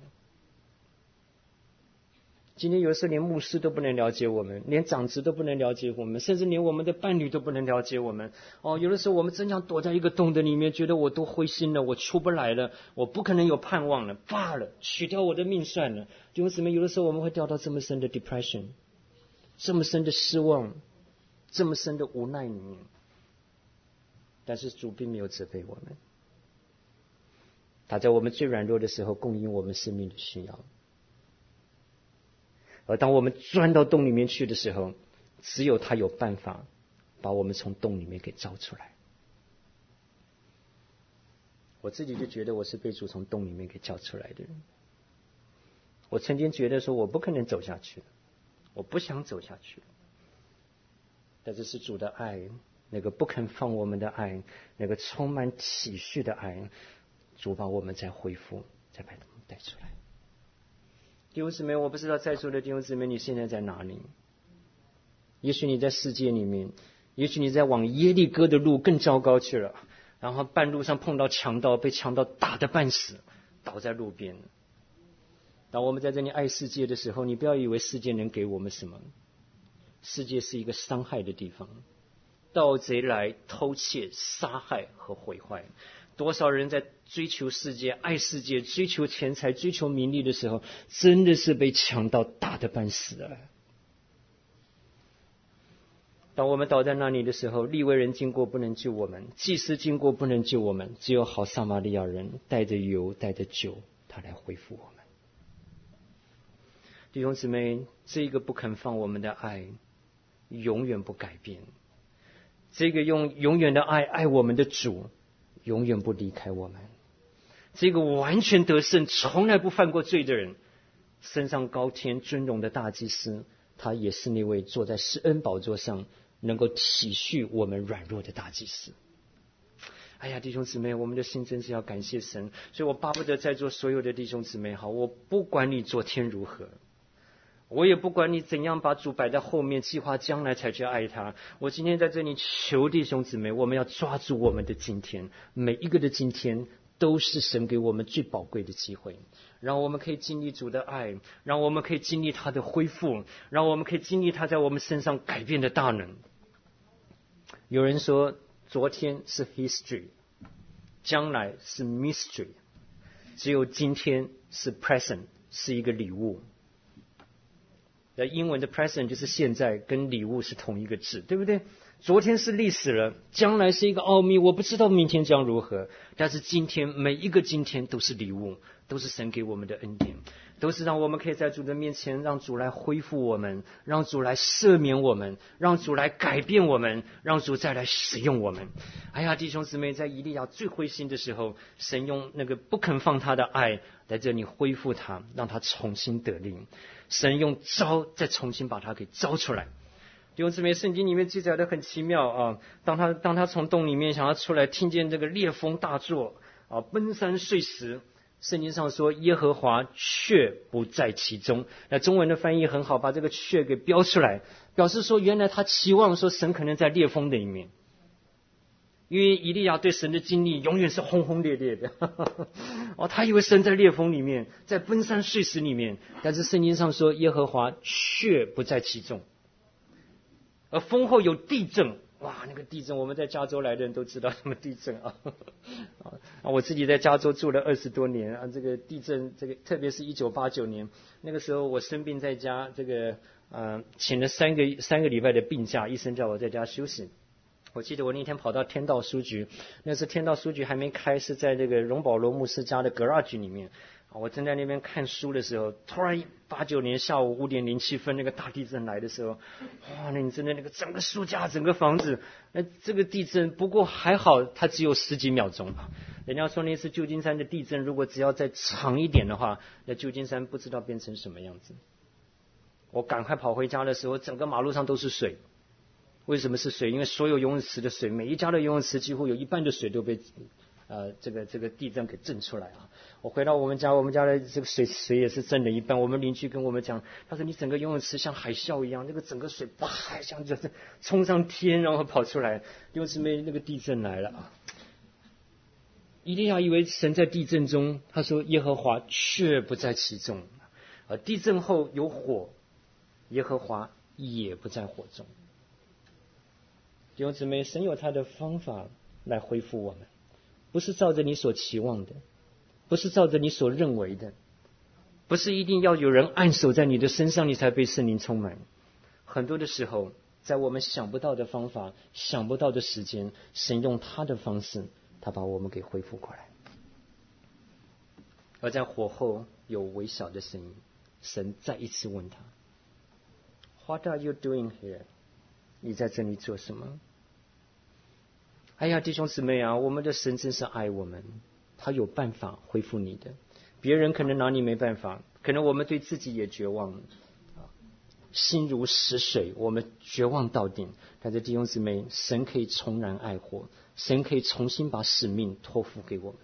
今天有的时候连牧师都不能了解我们，连长子都不能了解我们，甚至连我们的伴侣都不能了解我们。有的时候我们真想躲在一个洞的里面，觉得我都灰心了，我出不来了，我不可能有盼望了，罢了，取掉我的命算了。弟兄姊妹，有的时候我们会掉到这么深的 depression， 这么深的失望，这么深的无奈里面。但是主并没有责备我们，他在我们最软弱的时候供应我们生命的需要。而当我们钻到洞里面去的时候，只有他有办法把我们从洞里面给招出来。我自己就觉得我是被主从洞里面给叫出来的人。我曾经觉得说我不可能走下去了，我不想走下去了。但是是主的爱，那个不肯放我们的爱，那个充满体恤的爱，主把我们再恢复，再把他们带出来。弟兄姊妹，我不知道在座的弟兄姊妹你现在在哪里？也许你在世界里面，也许你在往耶利哥的路更糟糕去了，然后半路上碰到强盗，被强盗打得半死，倒在路边。当我们在这里爱世界的时候，你不要以为世界能给我们什么，世界是一个伤害的地方，盗贼来偷窃、杀害和毁坏。多少人在追求世界、爱世界、追求钱财、追求名利的时候，真的是被强盗打得半死了。 当我们倒在那里的时候，利未人经过不能救我们，祭司经过不能救我们，只有好撒玛利亚人带着油带着酒，他来恢复我们。弟兄姊妹，这个不肯放我们的爱永远不改变，这个用永远的爱爱我们的主永远不离开我们，这个完全得胜从来不犯过罪的人，升上高天尊荣的大祭司，他也是那位坐在施恩宝座上能够体恤我们软弱的大祭司。哎呀，弟兄姊妹，我们的心真是要感谢神。所以我巴不得在座所有的弟兄姊妹好，我不管你昨天如何，我也不管你怎样把主摆在后面，计划将来才去爱他。我今天在这里求弟兄姊妹，我们要抓住我们的今天，每一个的今天都是神给我们最宝贵的机会，让我们可以经历主的爱，让我们可以经历他的恢复，让我们可以经历他在我们身上改变的大能。有人说昨天是 history， 将来是 mystery， 只有今天是 present， 是一个礼物。英文的 present 就是现在，跟礼物是同一个字，对不对？昨天是历史了，将来是一个奥秘，我不知道明天将如何，但是今天，每一个今天都是礼物，都是神给我们的恩典，都是让我们可以在主的面前，让主来恢复我们，让主来赦免我们，让主来改变我们，让主再来使用我们。哎呀，弟兄姊妹，在以利亚最灰心的时候，神用那个不肯放他的爱在这里恢复他，让他重新得力。神用招再重新把他给招出来。弟兄姊妹，圣经里面记载的很奇妙啊！当他从洞里面想要出来，听见这个烈风大作啊，奔山碎石。圣经上说耶和华却不在其中。那中文的翻译很好，把这个却给标出来，表示说原来他期望说神可能在烈风的里面。因为以利亚对神的经历永远是轰轰烈烈的他以为神在烈风里面，在奔山碎石里面，但是圣经上说耶和华却不在其中。而风后有地震，哇，那个地震我们在加州来的人都知道什么地震啊我自己在加州住了20多年啊，这个地震，这个特别是1989年那个时候，我生病在家，这个请了三个礼拜的病假，医生叫我在家休息。我记得我那天跑到天道书局，那是天道书局还没开，是在这个荣保罗牧师家的 garage 里面。我正在那边看书的时候，突然89年下午5点07分那个大地震来的时候，哇，那你真的那个整个书架整个房子，这个地震不过还好它只有10几秒钟吧。人家说那次旧金山的地震如果只要再长一点的话，那旧金山不知道变成什么样子。我赶快跑回家的时候，整个马路上都是水。为什么是水？因为所有游泳池的水，每一家的游泳池几乎有一半的水都被这个地震给震出来啊！我回到我们家的这个水也是震了一半。我们邻居跟我们讲，他说你整个游泳池像海啸一样，那个整个水啪像就是冲上天，然后跑出来。因为那个地震来了啊！以利亚以为神在地震中，他说耶和华却不在其中。地震后有火，耶和华也不在火中。弟兄姊妹，神有他的方法来恢复我们，不是照着你所期望的，不是照着你所认为的，不是一定要有人按手在你的身上你才被圣灵充满。很多的时候，在我们想不到的方法，想不到的时间，神用他的方式，他把我们给恢复过来。而在火后有微小的声音，神再一次问他 What are you doing here？ 你在这里做什么？哎呀，弟兄姊妹啊，我们的神真是爱我们，他有办法恢复你的。别人可能拿你没办法，可能我们对自己也绝望，心如死水，我们绝望到顶。但是弟兄姊妹，神可以重燃爱火，神可以重新把使命托付给我们。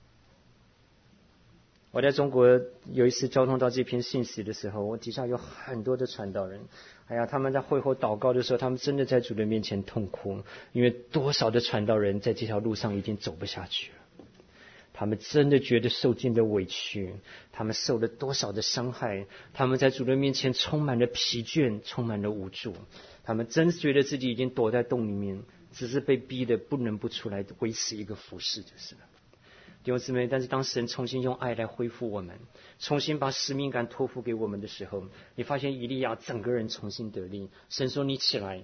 我在中国有一次交通到这篇信息的时候，我底下有很多的传道人，哎呀，他们在会后祷告的时候，他们真的在主的面前痛哭，因为多少的传道人在这条路上已经走不下去了，他们真的觉得受尽了委屈，他们受了多少的伤害，他们在主的面前充满了疲倦，充满了无助，他们真觉得自己已经躲在洞里面，只是被逼得不能不出来维持一个服事就是了。弟兄姊妹，但是当神重新用爱来恢复我们，重新把使命感托付给我们的时候，你发现以利亚整个人重新得力。神说你起来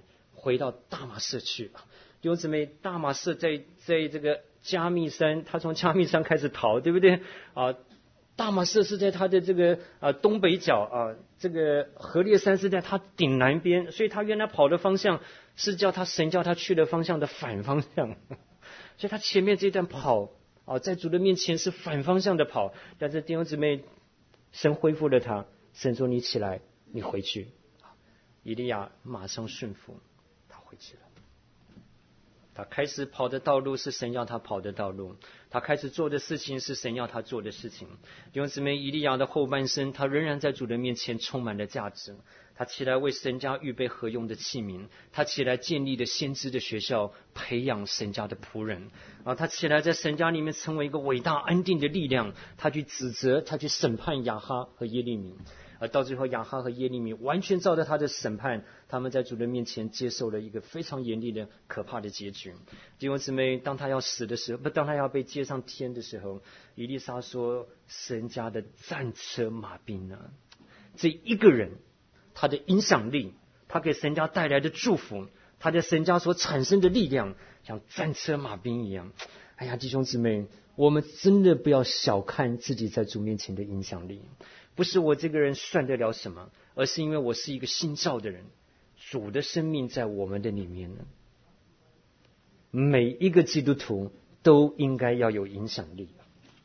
回到大马色去。弟兄姊妹，大马色在这个加密山，他从加密山开始逃，对不对啊？大马色是在他的这个东北角啊，这个何烈山是在他顶南边，所以他原来跑的方向是神叫他去的方向的反方向，所以他前面这段跑在主的面前是反方向的跑，但是弟兄姊妹，神恢复了他，神说你起来，你回去。以利亚马上顺服，他回去了。他开始跑的道路是神要他跑的道路，他开始做的事情是神要他做的事情。弟兄姊妹，以利亚的后半生，他仍然在主的面前充满了价值。他起来为神家预备合用的器皿，他起来建立了先知的学校，培养神家的仆人。他起来在神家里面成为一个伟大安定的力量。他去指责，他去审判亚哈和耶利米。到最后亚哈和耶利米完全照着他的审判，他们在主的面前接受了一个非常严厉的可怕的结局。弟兄姊妹，当他要死的时候，当他要被接上天的时候，以利沙说神家的战车马兵啊，这一个人他的影响力，他给神家带来的祝福，他在神家所产生的力量像战车马兵一样。哎呀，弟兄姊妹，我们真的不要小看自己在主面前的影响力。不是我这个人算得了什么，而是因为我是一个新造的人，主的生命在我们的里面呢。每一个基督徒都应该要有影响力。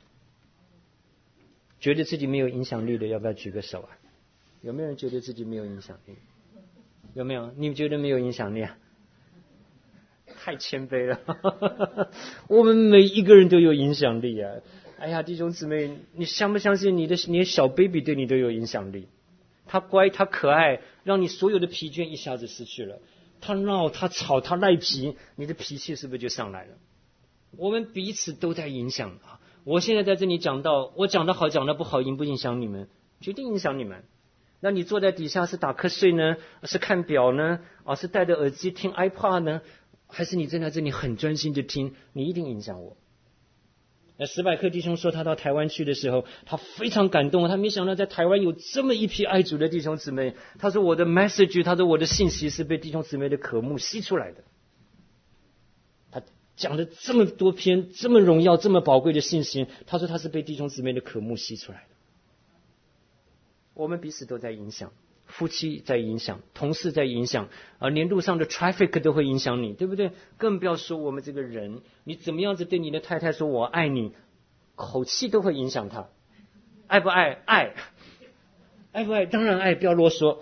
觉得自己没有影响力的，要不要举个手啊？有没有人觉得自己没有影响力？有没有？你觉得没有影响力啊？太谦卑了。我们每一个人都有影响力啊。哎呀，弟兄姊妹，你相不相信你的小 baby 对你都有影响力？他乖，他可爱，让你所有的疲倦一下子失去了。他闹，他吵，他赖皮，你的脾气是不是就上来了？我们彼此都在影响啊。我现在在这里讲到，我讲得好，讲得不好，影不影响你们？决定影响你们。那你坐在底下是打瞌睡呢，是看表呢，是戴着耳机听 iPad 呢，还是你站在这里很专心的听？你一定影响我。史百克弟兄说他到台湾去的时候，他非常感动，他没想到在台湾有这么一批爱主的弟兄姊妹。他说我的 message， 他说我的信息是被弟兄姊妹的渴慕吸出来的。他讲了这么多篇这么荣耀这么宝贵的信息，他说他是被弟兄姊妹的渴慕吸出来的。我们彼此都在影响，夫妻在影响，同事在影响，连路上的 traffic 都会影响你，对不对？更不要说我们这个人，你怎么样子对你的太太说我爱你，口气都会影响他。爱不爱？爱。爱不爱？当然爱，不要啰嗦。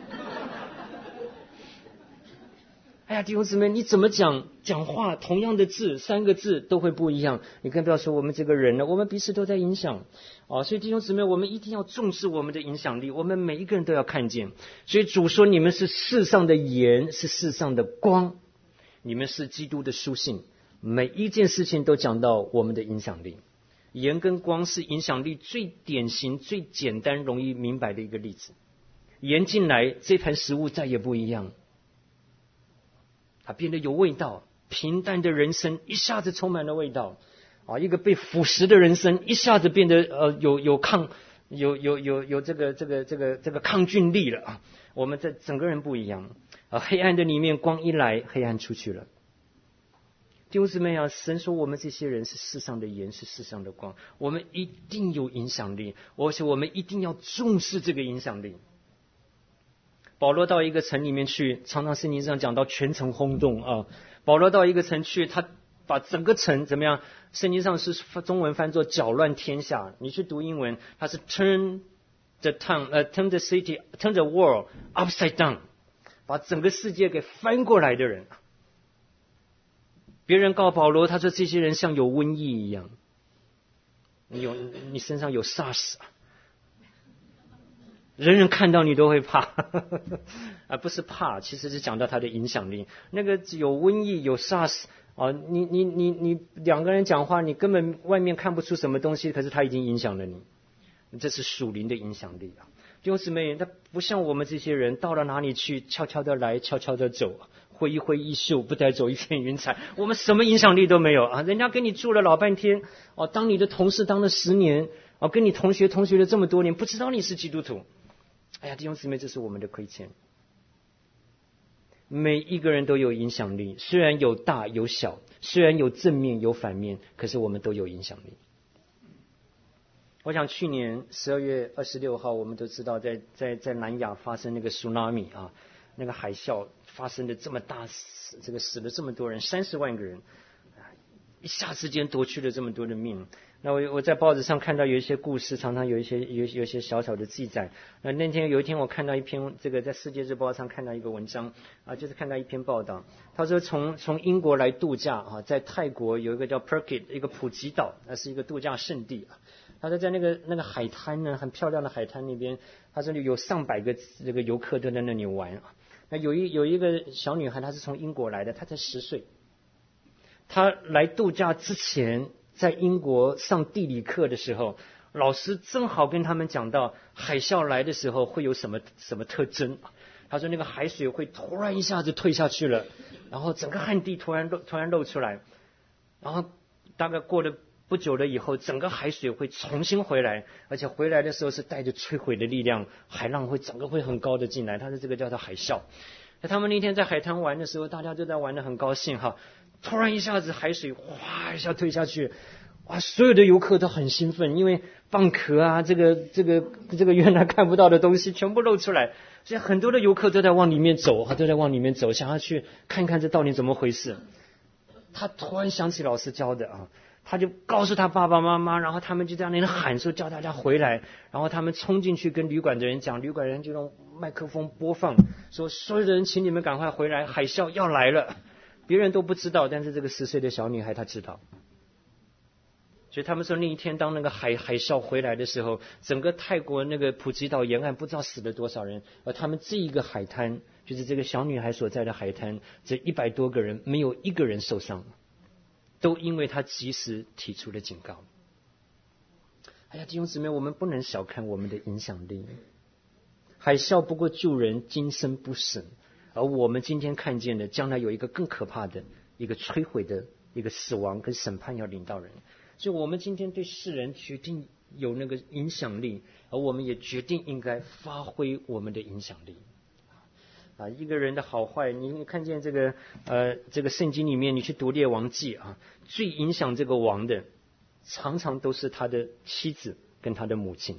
哎呀，弟兄姊妹，你怎么讲话，同样的字，3个字都会不一样。你更不要说我们这个人了，我们彼此都在影响。所以弟兄姊妹，我们一定要重视我们的影响力，我们每一个人都要看见。所以主说你们是世上的盐，是世上的光，你们是基督的书信。每一件事情都讲到我们的影响力。盐跟光是影响力最典型、最简单、容易明白的一个例子。盐进来，这盘食物再也不一样，它变得有味道，平淡的人生一下子充满了味道。一个被腐蚀的人生一下子变得有这个抗菌力了啊！我们这整个人不一样黑暗的里面光一来，黑暗出去了。弟兄姊妹啊，神说我们这些人是世上的盐，是世上的光，我们一定有影响力，而且我们一定要重视这个影响力。保罗到一个城里面去，常常圣经上讲到全城轰动啊。保罗到一个城去，他把整个城怎么样？圣经上是中文翻作搅乱天下，你去读英文，它是 turn the town，turn the city，turn the world upside down， 把整个世界给翻过来的人。别人告保罗，他说这些人像有瘟疫一样，你身上有 SARS， 人人看到你都会怕不是怕，其实是讲到他的影响力。那个有瘟疫有 SARS你两个人讲话，你根本外面看不出什么东西，可是他已经影响了你，这是属灵的影响力啊。弟兄姊妹，他不像我们这些人到了哪里去，悄悄的来，悄悄的走，挥一挥衣袖，不带走一片云彩，我们什么影响力都没有啊！人家跟你住了老半天当你的同事当了10年跟你同学了这么多年，不知道你是基督徒。哎呀，弟兄姊妹，这是我们的亏欠。 每一个人都有影响力，虽然有大有小，虽然有正面有反面，可是我们都有影响力。我想去年12月26号，我们都知道在南亚发生那个 tsunami 啊，那个海啸发生的这么大，这个死了这么多人，30万个人，一下之间夺去了这么多的命。那我在报纸上看到有一些故事，常常有一些小小的记载。那天有一天我看到一篇这个在世界日报上看到一个文章啊，就是看到一篇报道，他说从英国来度假啊，在泰国有一个叫 Phuket 一个普吉岛，那是一个度假胜地啊。他说在那个海滩呢，很漂亮的海滩那边，他说有上百个这个游客都在那里玩啊。那有一个小女孩，她是从英国来的，她才10岁。她来度假之前，在英国上地理课的时候，老师正好跟他们讲到海啸来的时候会有什么特征。他说那个海水会突然一下子退下去了，然后整个旱地突然露出来，然后大概过了不久了以后，整个海水会重新回来，而且回来的时候是带着摧毁的力量，海浪整个会很高的进来，他说这个叫做海啸。那他们那天在海滩玩的时候，大家都在玩得很高兴哈，突然一下子海水哗一下退下去，哇，所有的游客都很兴奋，因为蚌壳啊，这个原来看不到的东西全部露出来，所以很多的游客都在往里面走，想要去看看这到底怎么回事。他突然想起老师教的啊，他就告诉他爸爸妈妈，然后他们就在那里喊说叫大家回来，然后他们冲进去跟旅馆的人讲，旅馆人就用麦克风播放，说所有的人请你们赶快回来，海啸要来了。别人都不知道，但是这个10岁的小女孩她知道。所以他们说那一天当那个海啸回来的时候，整个泰国那个普吉岛沿岸不知道死了多少人，而他们这一个海滩，就是这个小女孩所在的海滩，这100多个人没有一个人受伤，都因为他及时提出了警告。哎呀，弟兄姊妹，我们不能小看我们的影响力。海啸不过救人今生不死，而我们今天看见的，将来有一个更可怕的一个摧毁的一个死亡跟审判要领到人。所以我们今天对世人决定有那个影响力，而我们也决定应该发挥我们的影响力。啊，一个人的好坏，你看见这个圣经里面，你去读列王记啊，最影响这个王的，常常都是他的妻子跟他的母亲。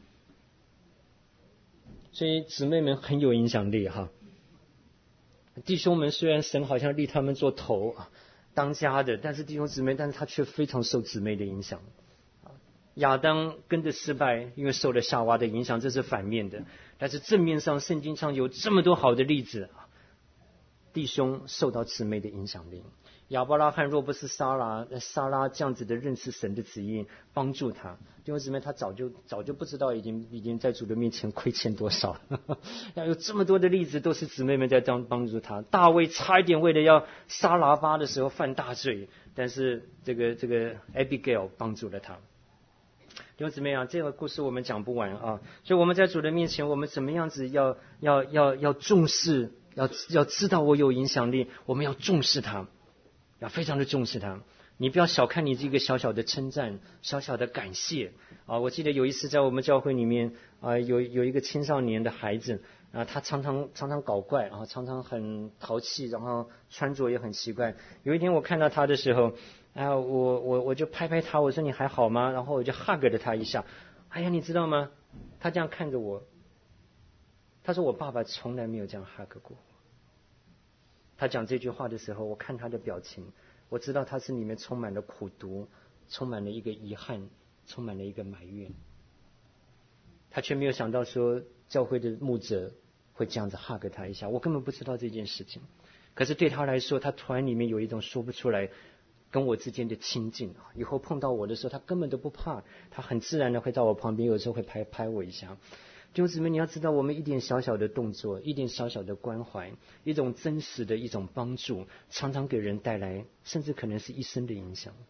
所以姊妹们很有影响力哈。弟兄们虽然神好像立他们做头啊，当家的，但是弟兄姊妹，但是他却非常受姊妹的影响。亚当跟着失败，因为受了夏娃的影响，这是反面的。但是正面上，圣经上有这么多好的例子，弟兄受到姊妹的影响力。亚伯拉罕若不是撒拉这样子的认识神的旨意，帮助他，弟兄姊妹，他早就不知道已经在主的面前亏欠多少。要有这么多的例子，都是姊妹们在帮助他。大卫差一点为了要杀拿巴的时候犯大罪，但是这个 Abigail 帮助了他。弟兄姊妹啊，这个故事我们讲不完啊，所以我们在主的面前，我们怎么样子要重视，要知道我有影响力，我们要重视它，要非常的重视它。你不要小看你这个小小的称赞，小小的感谢啊！我记得有一次在我们教会里面啊，有一个青少年的孩子啊，他常常搞怪啊，常常很淘气，然后穿着也很奇怪。有一天我看到他的时候，啊，我就拍拍他，我说你还好吗？然后我就 hug 了他一下。哎呀，你知道吗？他这样看着我，他说我爸爸从来没有这样 hug 过。他讲这句话的时候，我看他的表情，我知道他是里面充满了苦毒，充满了一个遗憾，充满了一个埋怨。他却没有想到说教会的牧者会这样子 hug 他一下，我根本不知道这件事情。可是对他来说，他突然里面有一种说不出来跟我之间的亲近，以后碰到我的时候，他根本都不怕，他很自然的会到我旁边，有时候会拍我一下。弟兄姊妹，你要知道，我们一点小小的动作，一点小小的关怀，一种真实的一种帮助，常常给人带来甚至可能是一生的影响。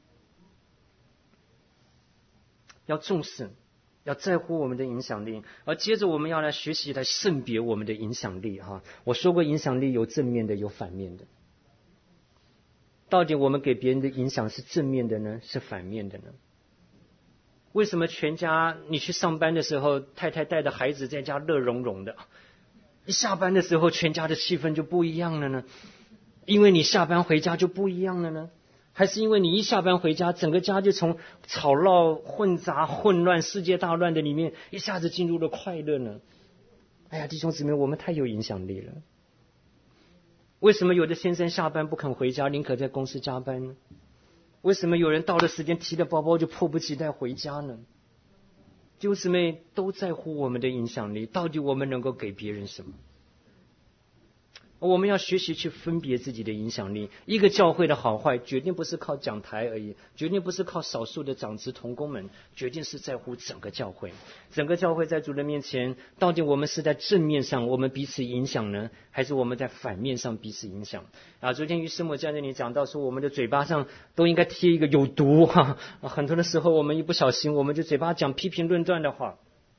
要重视，要在乎我们的影响力，而接着我们要来学习来识别我们的影响力哈。我说过，影响力有正面的，有反面的。到底我们给别人的影响是正面的呢，是反面的呢？为什么全家你去上班的时候，太太带着孩子在家乐融融的， 一下班的时候，全家的气氛就不一样了呢？因为你下班回家就不一样了呢？还是因为你一下班回家，整个家就从吵闹、混杂、混乱、世界大乱的里面，一下子进入了快乐呢？哎呀，弟兄姊妹，我们太有影响力了。为什么有的先生下班不肯回家，宁可在公司加班呢？为什么有人到了时间提着包包就迫不及待回家呢？弟兄姊妹都在乎我们的影响力，到底我们能够给别人什么？我们要学习去分别自己的影响力。一个教会的好坏，决定不是靠讲台而已，决定不是靠少数的长子同工们，决定是在乎整个教会。整个教会在主的面前，到底我们是在正面上我们彼此影响呢，还是我们在反面上彼此影响？昨天于师母在那里讲到说，我们的嘴巴上都应该贴一个有毒很多的时候我们一不小心，我们就嘴巴讲批评论断的话。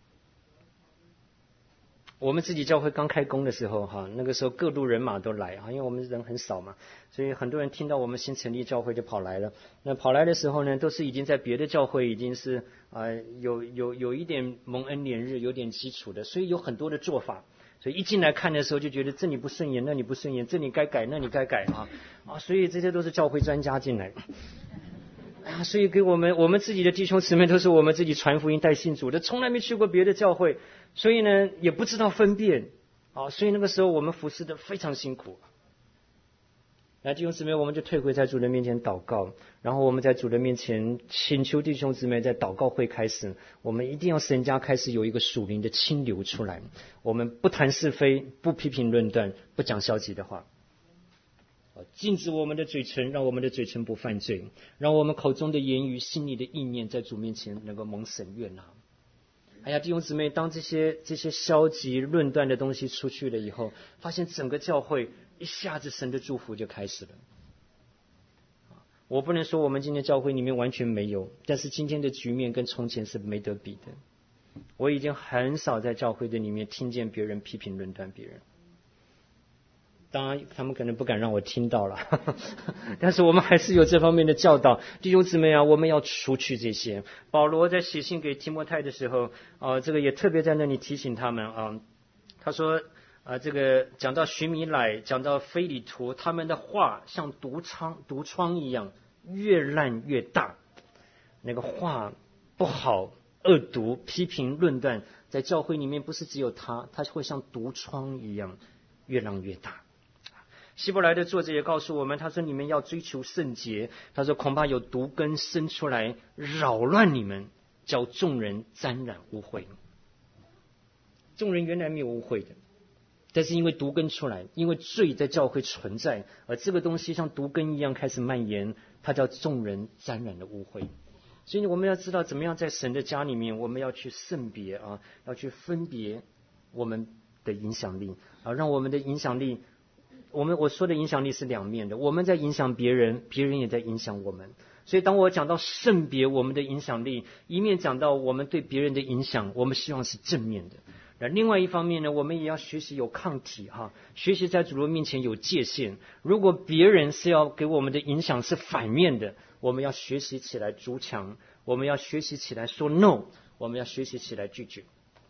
我们自己教会刚开工的时候那个时候各路人马都来因为我们人很少嘛，所以很多人听到我们新成立教会就跑来了。那跑来的时候呢，都是已经在别的教会已经是有一点蒙恩连日，有点基础的，所以有很多的做法。所以一进来看的时候就觉得这里不顺眼，那里不顺眼，这里该改，那里该改所以这些都是教会专家进来。所以给我们自己的弟兄姊妹都是我们自己传福音带信主的，从来没去过别的教会，所以呢也不知道分辨所以那个时候我们服侍的非常辛苦。弟兄姊妹，我们就退回在主的面前祷告，然后我们在主的面前请求弟兄姊妹，在祷告会开始，我们一定要神家开始有一个属灵的清流出来。我们不谈是非，不批评论断，不讲消极的话，禁止我们的嘴唇，让我们的嘴唇不犯罪，让我们口中的言语、心里的意念在主面前能够蒙神悦纳。弟兄姊妹，当这些消极论断的东西出去了以后，发现整个教会一下子神的祝福就开始了。我不能说我们今天教会里面完全没有，但是今天的局面跟从前是没得比的。我已经很少在教会的里面听见别人批评论断别人。当然他们可能不敢让我听到了但是我们还是有这方面的教导。弟兄姊妹我们要除去这些。保罗在写信给提摩太的时候这个也特别在那里提醒他们他说这个讲到许米乃，讲到腓利图，他们的话像毒疮一样，越烂越大。那个话不好，恶毒，批评论断，在教会里面不是只有他会像毒疮一样越烂越大。希伯来的作者也告诉我们，他说你们要追求圣洁，他说恐怕有毒根生出来扰乱你们，叫众人沾染污秽。众人原来没有污秽的，但是因为毒根出来，因为罪在教会存在，而这个东西像毒根一样开始蔓延，它叫众人沾染了污秽。所以我们要知道怎么样在神的家里面，我们要去圣别要去分别我们的影响力让我们的影响力，我说的影响力是两面的，我们在影响别人，别人也在影响我们。所以当我讲到圣别我们的影响力，一面讲到我们对别人的影响，我们希望是正面的。那另外一方面呢，我们也要学习有抗体学习在主的面前有界限。如果别人是要给我们的影响是反面的，我们要学习起来筑墙，我们要学习起来说 no， 我们要学习起来拒绝。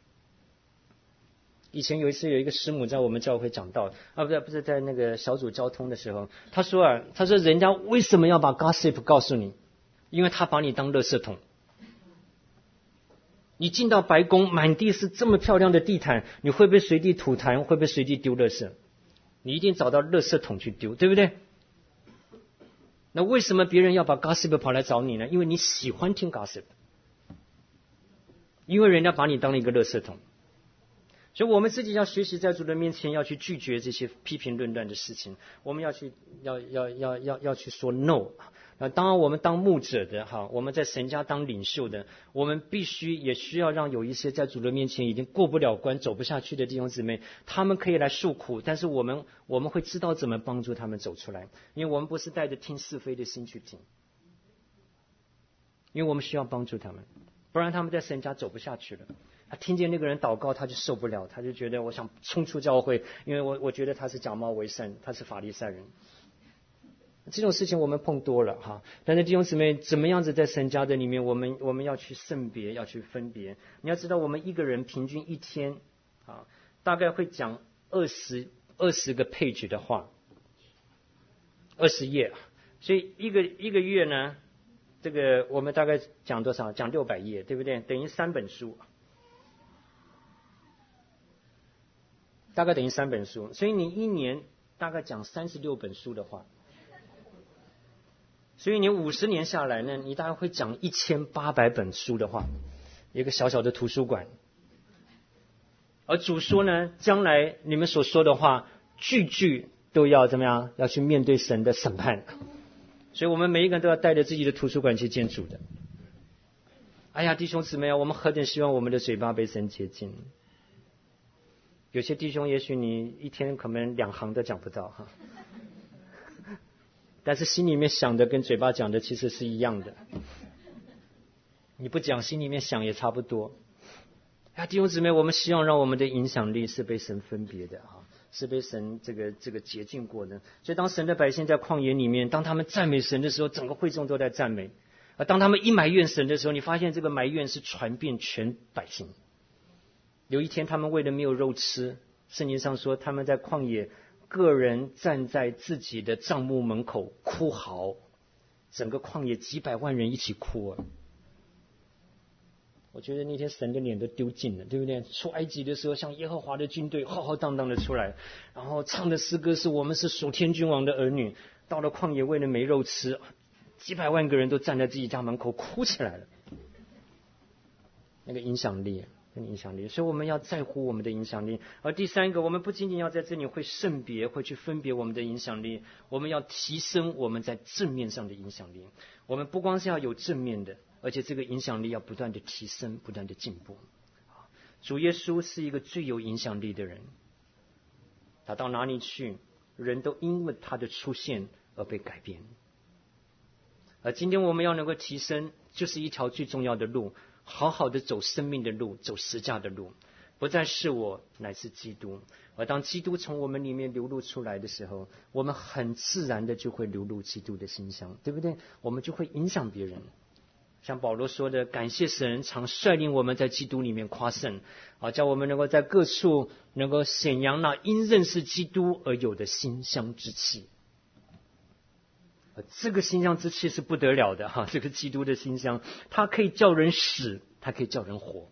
以前有一次有一个师母在我们教会讲道不是在那个小组交通的时候，他说人家为什么要把 gossip 告诉你，因为他把你当垃圾桶。你进到白宫，满地是这么漂亮的地毯，你会不会随地吐痰，会不会随地丢垃圾？你一定找到垃圾桶去丢，对不对？那为什么别人要把 gossip 跑来找你呢？因为你喜欢听 gossip， 因为人家把你当了一个垃圾桶。所以我们自己要学习在主的面前要去拒绝这些批评论断的事情，我们要去说 no。当然我们当牧者的我们在神家当领袖的，我们必须也需要让有一些在主的面前已经过不了关走不下去的弟兄姊妹，他们可以来诉苦，但是我们会知道怎么帮助他们走出来，因为我们不是带着听是非的心去听，因为我们需要帮助他们，不然他们在神家走不下去了。他听见那个人祷告他就受不了，他就觉得我想冲出教会，因为我觉得他是假冒为善，他是法利赛人。这种事情我们碰多了但是弟兄姊妹怎么样子在神家的里面，我们要去圣别，要去分别。你要知道我们一个人平均一天大概会讲 20个 page 的话，20页，所以一个月呢，这个我们大概讲多少？讲600页，对不对？等于3本书，大概等于3本书。所以你一年大概讲36本书的话，所以你50年下来呢，你大概会讲1800本书的话，一个小小的图书馆。而主说呢，将来你们所说的话，句句都要怎么样？要去面对神的审判。所以我们每一个人都要带着自己的图书馆去见主的。哎呀，弟兄姊妹啊，我们何等希望我们的嘴巴被神洁净。有些弟兄也许你一天可能2行都讲不到哈，但是心里面想的跟嘴巴讲的其实是一样的。你不讲，心里面想也差不多。弟兄姊妹，我们希望让我们的影响力是被神分别的啊，是被神这个洁净过的。所以当神的百姓在旷野里面，当他们赞美神的时候，整个会众都在赞美。当他们一埋怨神的时候，你发现这个埋怨是传遍全百姓。有一天他们为了没有肉吃，圣经上说他们在旷野个人站在自己的帐幕门口哭嚎，整个旷野几百万人一起哭啊。我觉得那天神的脸都丢尽了，对不对？出埃及的时候，像耶和华的军队浩浩荡荡的出来，然后唱的诗歌是我们是属天君王的儿女。到了旷野，为了没肉吃，几百万个人都站在自己家门口哭起来了。那个影响力，所以我们要在乎我们的影响力。而第3个，我们不仅仅要在这里会圣别，会去分别我们的影响力，我们要提升我们在正面上的影响力。我们不光是要有正面的，而且这个影响力要不断的提升，不断的进步。主耶稣是一个最有影响力的人，他到哪里去，人都因为他的出现而被改变。而今天我们要能够提升，就是一条最重要的路，好好的走生命的路，走十架的路，不再是我，乃是基督。而当基督从我们里面流露出来的时候，我们很自然的就会流露基督的馨香，对不对？我们就会影响别人。像保罗说的，感谢神常率领我们在基督里面夸胜，叫我们能够在各处能够显扬那因认识基督而有的馨香之气。这个馨香之气是不得了的哈，这个基督的馨香，它可以叫人死，它可以叫人活。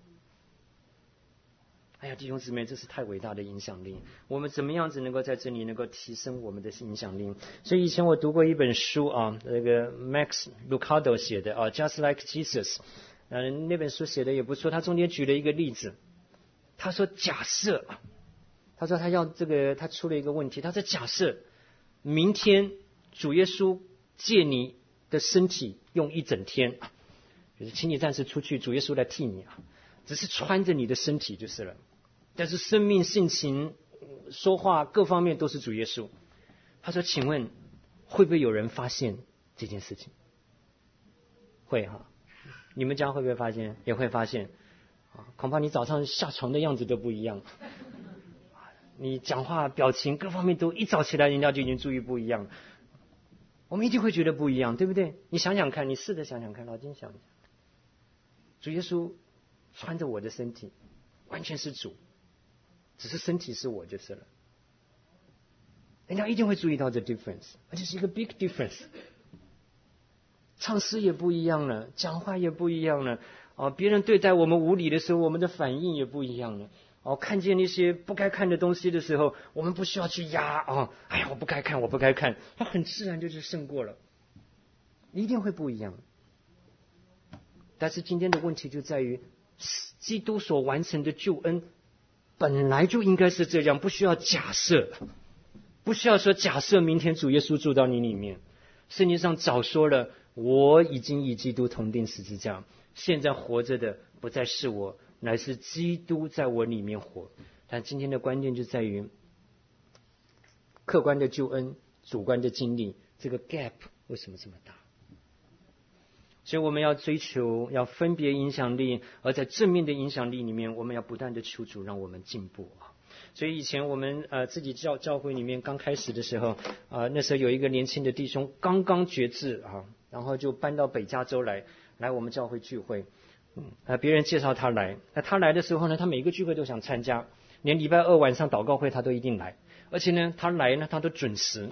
哎呀，弟兄姊妹，这是太伟大的影响力。我们怎么样子能够在这里能够提升我们的影响力？所以以前我读过一本书啊，那个 Max Lucado 写的啊 ，Just Like Jesus， 那本书写的也不错。他中间举了一个例子，他说假设，他说他要他出了一个问题，他说假设明天主耶稣借你的身体用一整天，就是请你暂时出去，主耶稣来替你啊，只是穿着你的身体就是了。但是生命、性情、说话各方面都是主耶稣。他说：“请问会不会有人发现这件事情？”会哈，你们家会不会发现？也会发现啊，恐怕你早上下床的样子都不一样，你讲话、表情各方面都一早起来，人家就已经注意不一样了。我们一定会觉得不一样，对不对？你想想看，你试着想想看，老金想一想，主耶稣穿着我的身体，完全是主。只是身体是我就是了，人家一定会注意到这 difference， 而且是一个 big difference。唱诗也不一样了，讲话也不一样了，别人对待我们无礼的时候，我们的反应也不一样了。看见那些不该看的东西的时候，我们不需要去压哎呀，我不该看，它很自然就是胜过了，一定会不一样。但是今天的问题就在于，基督所完成的救恩。本来就应该是这样，不需要假设，不需要说假设明天主耶稣住到你里面。圣经上早说了，我已经与基督同定十字架，现在活着的不再是我，乃是基督在我里面活。但今天的关键就在于客观的救恩，主观的经历，这个 gap 为什么这么大？所以我们要追求，要分别影响力，而在正面的影响力里面，我们要不断的求主让我们进步啊。所以以前我们自己教会里面刚开始的时候那时候有一个年轻的弟兄刚刚决志然后就搬到北加州来我们教会聚会，别人介绍他来，那他来的时候呢，他每一个聚会都想参加， 连礼拜二晚上祷告会他都一定来，而且呢他来呢他都准时。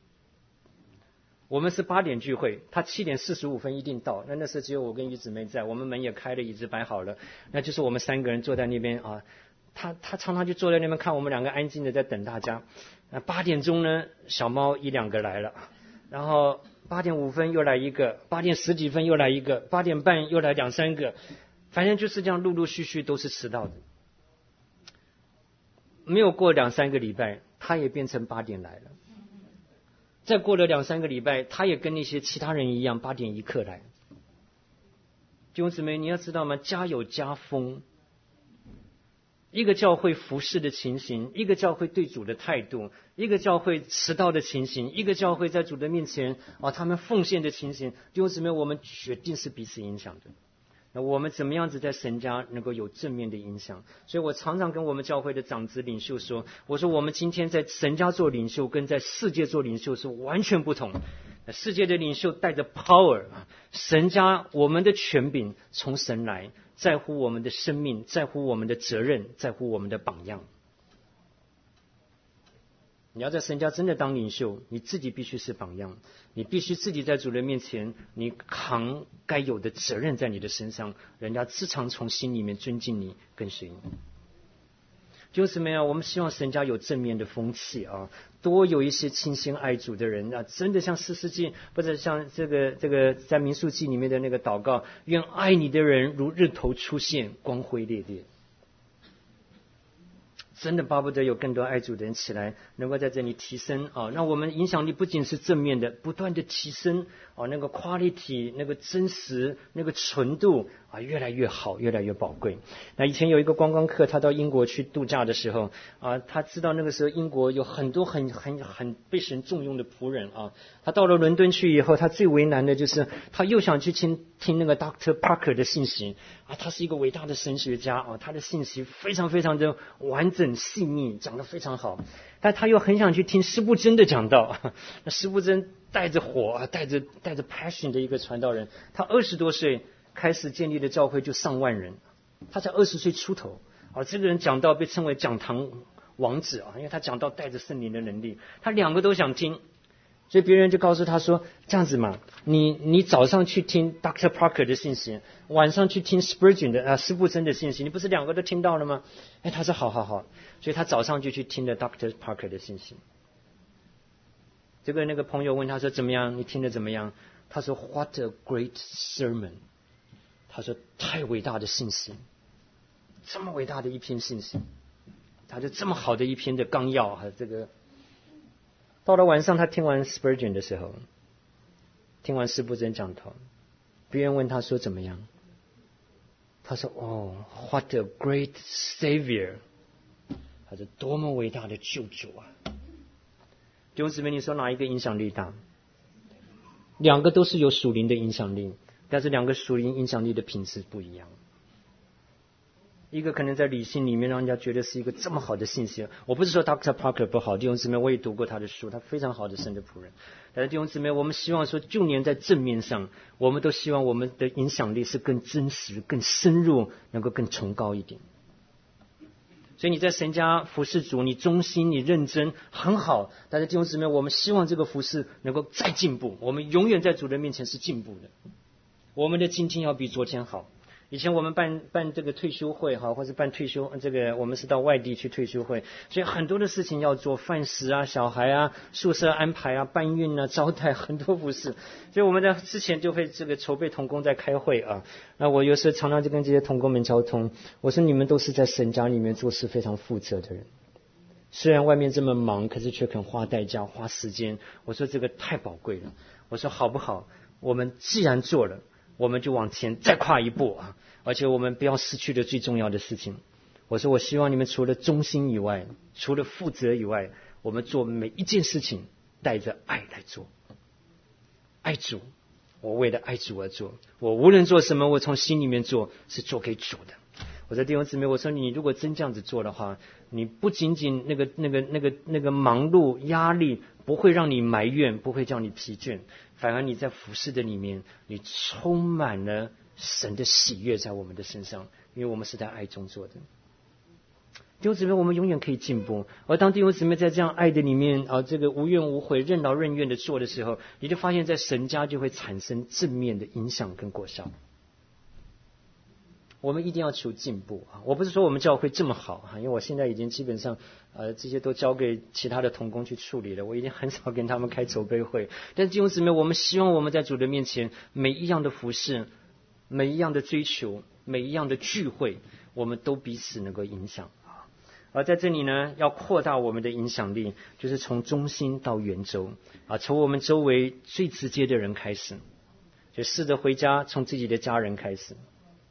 我们是8点聚会，他7点45分一定到。那时候只有我跟于姊妹在，我们门也开了，椅子摆好了，那就是我们3个人坐在那边啊。他常常就坐在那边看我们2个安静的在等大家。8点钟呢，小猫1、2个来了，然后8点5分又来一个，8点10几分又来一个，8点半又来2、3个，反正就是这样陆陆续续都是迟到的。没有过2、3个礼拜，他也变成8点来了。再过了2、3个礼拜，他也跟那些其他人一样8点1刻来。弟兄姊妹，你要知道吗？家有家风，一个教会服侍的情形，一个教会对主的态度，一个教会迟到的情形，一个教会在主的面前他们奉献的情形，弟兄姊妹，我们决定是彼此影响的。那我们怎么样子在神家能够有正面的影响？所以我常常跟我们教会的长子领袖说，我说我们今天在神家做领袖跟在世界做领袖是完全不同。世界的领袖带着 power， 神家我们的权柄从神来，在乎我们的生命，在乎我们的责任，在乎我们的榜样。你要在神家真的当领袖，你自己必须是榜样，你必须自己在主人面前，你扛该有的责任在你的身上，人家自常从心里面尊敬你，跟随你。就是怎么样？我们希望神家有正面的风气啊，多有一些倾心爱主的人啊，真的像士师记，或者像这个在民数记里面的那个祷告，愿爱你的人如日头出现，光辉烈烈。真的巴不得有更多爱主的人起来，能够在这里提升啊，让我们影响力不仅是正面的，不断的提升啊，那个 quality， 那个真实，那个纯度啊，越来越好，越来越宝贵。那以前有一个观光客，他到英国去度假的时候啊，他知道那个时候英国有很多很被神重用的仆人啊。他到了伦敦去以后，他最为难的就是他又想去听那个 Dr. Parker 的信息啊，他是一个伟大的神学家啊，他的信息非常非常的完整细腻，讲得非常好。但他又很想去听施布真的讲道。那施布真带着火，带着 passion 的一个传道人，他20多岁开始建立的教会就上万人，他才20岁出头啊。这个人讲道被称为讲堂王子啊，因为他讲道带着圣灵的能力，他2个都想听。所以别人就告诉他说，这样子嘛，你早上去听 Dr. Parker 的信息，晚上去听 Spurgeon 的施布真的信息，你不是2个都听到了吗？他说好。所以他早上就去听了 Dr. Parker 的信息。这个那个朋友问他说怎么样？你听得怎么样？他说 What a great sermon。他说太伟大的信息，这么伟大的一篇信息，他就这么好的一篇的纲要啊，这个。到了晚上，他听完 Spurgeon 的时候，听完施布真讲道，别人问他说怎么样？他说what a great savior。他说多么伟大的救主啊！弟兄姊妹，你说哪一个影响力大？2个都是有属灵的影响力，但是2个属灵影响力的品质不一样。一个可能在理性里面让人家觉得是一个这么好的信息，我不是说 Dr. Parker 不好，弟兄姊妹，我也读过他的书，他非常好的神的仆人。但是弟兄姊妹，我们希望说，就连在正面上，我们都希望我们的影响力是更真实、更深入，能够更崇高一点。所以你在神家服侍主，你忠心，你认真，很好。但是弟兄姊妹，我们希望这个服侍能够再进步，我们永远在主的面前是进步的。我们的今天要比昨天好。以前我们办这个退休会哈，或者办退休这个，我们是到外地去退休会，所以很多的事情要做，饭食啊、小孩啊、宿舍安排啊、搬运啊、招待，很多服事。所以我们在之前就会这个筹备同工在开会啊。那我有时候常常就跟这些同工们交通，我说你们都是在神家里面做事非常负责的人，虽然外面这么忙，可是却肯花代价、花时间。我说这个太宝贵了。我说好不好？我们既然做了，我们就往前再跨一步啊！而且我们不要失去了最重要的事情。我说我希望你们除了忠心以外，除了负责以外，我们做每一件事情带着爱来做。爱主，我为了爱主而做。我无论做什么，我从心里面做，是做给主的。我说弟兄姊妹，我说你如果真这样子做的话，你不仅仅那个忙碌压力不会让你埋怨，不会叫你疲倦，反而你在服侍的里面，你充满了神的喜悦在我们的身上，因为我们是在爱中做的。 弟兄姊妹，我们永远可以进步。而当弟兄姊妹在这样爱的里面这个无怨无悔、任劳任怨的做的时候，你就发现在神家就会产生正面的影响跟果效。我们一定要求进步我不是说我们教会这么好因为我现在已经基本上这些都交给其他的同工去处理了，我已经很少跟他们开筹备会。但是弟兄姊妹，我们希望我们在主的面前，每一样的服事，每一样的追求，每一样的聚会，我们都彼此能够影响。而在这里呢，要扩大我们的影响力，就是从中心到圆周从我们周围最直接的人开始，就试着回家，从自己的家人开始。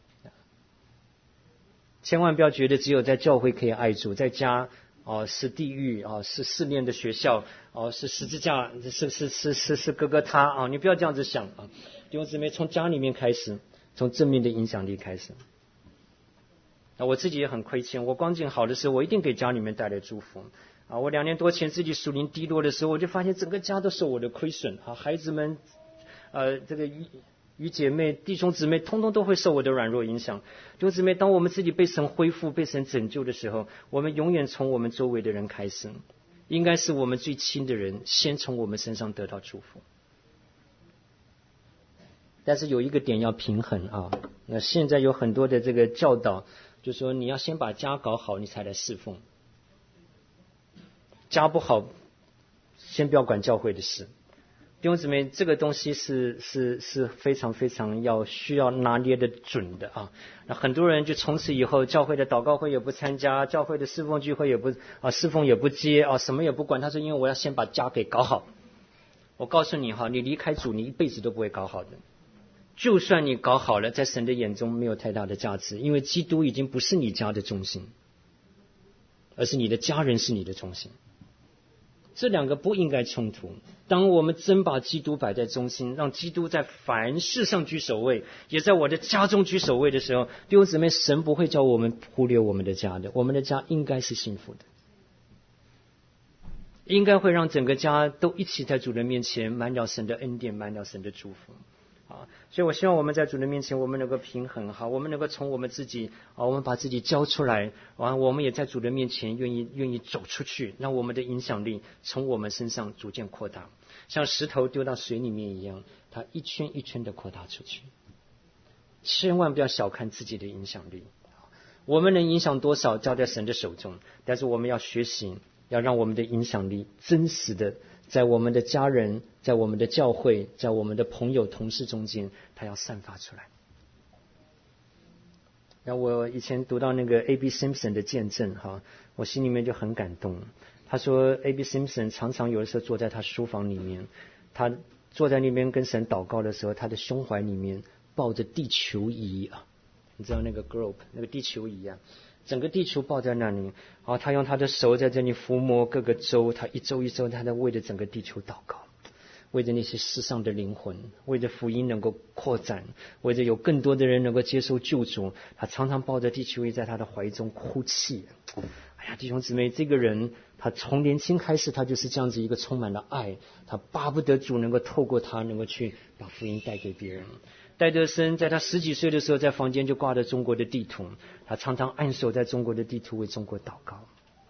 千万不要觉得只有在教会可以爱主，在家是地狱是试炼的学校是十字架，是哥哥他你不要这样子想弟兄姊妹，从家里面开始，从正面的影响力开始。我自己也很亏欠，我光景好的时候，我一定给家里面带来祝福我2年多前自己属灵低落的时候，我就发现整个家都受我的亏损孩子们这个与姐妹弟兄姊妹通通都会受我的软弱影响。弟兄姊妹，当我们自己被神恢复、被神拯救的时候，我们永远从我们周围的人开始，应该是我们最亲的人先从我们身上得到祝福。但是有一个点要平衡那现在有很多的这个教导，就说你要先把家搞好，你才来侍奉。家不好，先不要管教会的事。弟兄姊妹，这个东西是非常非常需要拿捏的准的那很多人就从此以后，教会的祷告会也不参加，教会的侍奉聚会也不侍奉也不接什么也不管。他说因为我要先把家给搞好。我告诉你你离开主，你一辈子都不会搞好的。就算你搞好了，在神的眼中没有太大的价值，因为基督已经不是你家的中心，而是你的家人是你的中心。这两个不应该冲突。当我们真把基督摆在中心，让基督在凡事上居首位，也在我的家中居首位的时候，弟兄姊妹，神不会叫我们忽略我们的家的。我们的家应该是幸福的，应该会让整个家都一起在主的面前满了神的恩典，满了神的祝福所以我希望我们在主的面前，我们能够平衡我们能够从我们自己我们把自己交出来我们也在主的面前愿意走出去，让我们的影响力从我们身上逐渐扩大，像石头丢到水里面一样，它一圈一圈的扩大出去。千万不要小看自己的影响力，我们能影响多少交在神的手中，但是我们要学习，要让我们的影响力真实的在我们的家人，在我们的教会，在我们的朋友同事中间，它要散发出来。然后我以前读到那个 A.B. Simpson 的见证我心里面就很感动。他说 A.B. Simpson 常常有的时候坐在他书房里面，他坐在那边跟神祷告的时候，他的胸怀里面抱着地球仪你知道那个 globe 那个地球仪整个地球抱在那里他用他的手在这里抚摸各个州，他一周一周他在为着整个地球祷告，为着那些世上的灵魂，为着福音能够扩展，为着有更多的人能够接受救主，他常常抱着地球仪在他的怀中哭泣。哎呀，弟兄姊妹，这个人他从年轻开始，他就是这样子一个充满了爱，他巴不得主能够透过他能够去把福音带给别人。戴德生在他10几岁的时候，在房间就挂着中国的地图，他常常按手在中国的地图为中国祷告。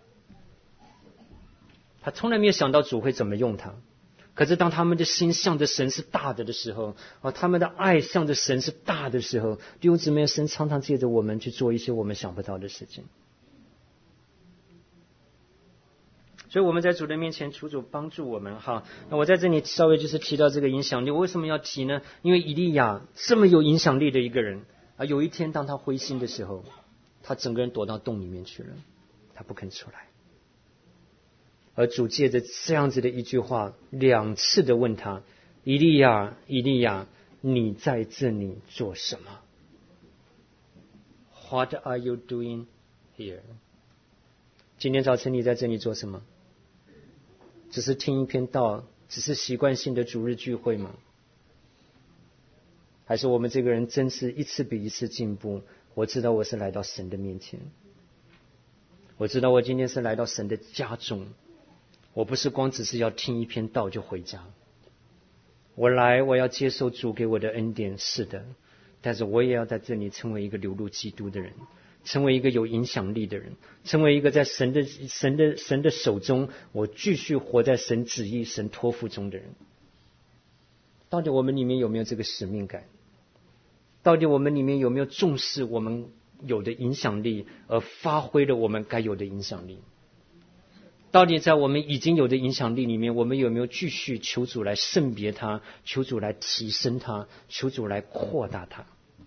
他从来没有想到主会怎么用他，可是当他们的心向着神是大的时候他们的爱向着神是大的时候，弟兄姊妹，神常常借着我们去做一些我们想不到的事情。所以我们在主的面前求主帮助我们那我在这里稍微就是提到这个影响力。我为什么要提呢？因为以利亚这么有影响力的一个人有一天当他灰心的时候，他整个人躲到洞里面去了，他不肯出来。而主借着这样子的一句话2次的问他，以利亚，以利亚，你在这里做什么？ What are you doing here？ 今天早晨你在这里做什么？只是听一篇道，只是习惯性的主日聚会吗？还是我们这个人真是一次比一次进步？我知道我是来到神的面前，我知道我今天是来到神的家中，我不是光只是要听一篇道就回家。我来，我要接受主给我的恩典，是的，但是我也要在这里成为一个流露基督的人， 成为一个有影响力的人，成为一个在神的手中，我继续活在神旨意、神托付中的人。到底我们里面有没有这个使命感？到底我们里面有没有重视我们有的影响力，而发挥了我们该有的影响力？到底在我们已经有的影响力里面，我们有没有继续求主来圣别它，求主来提升它，求主来扩大它？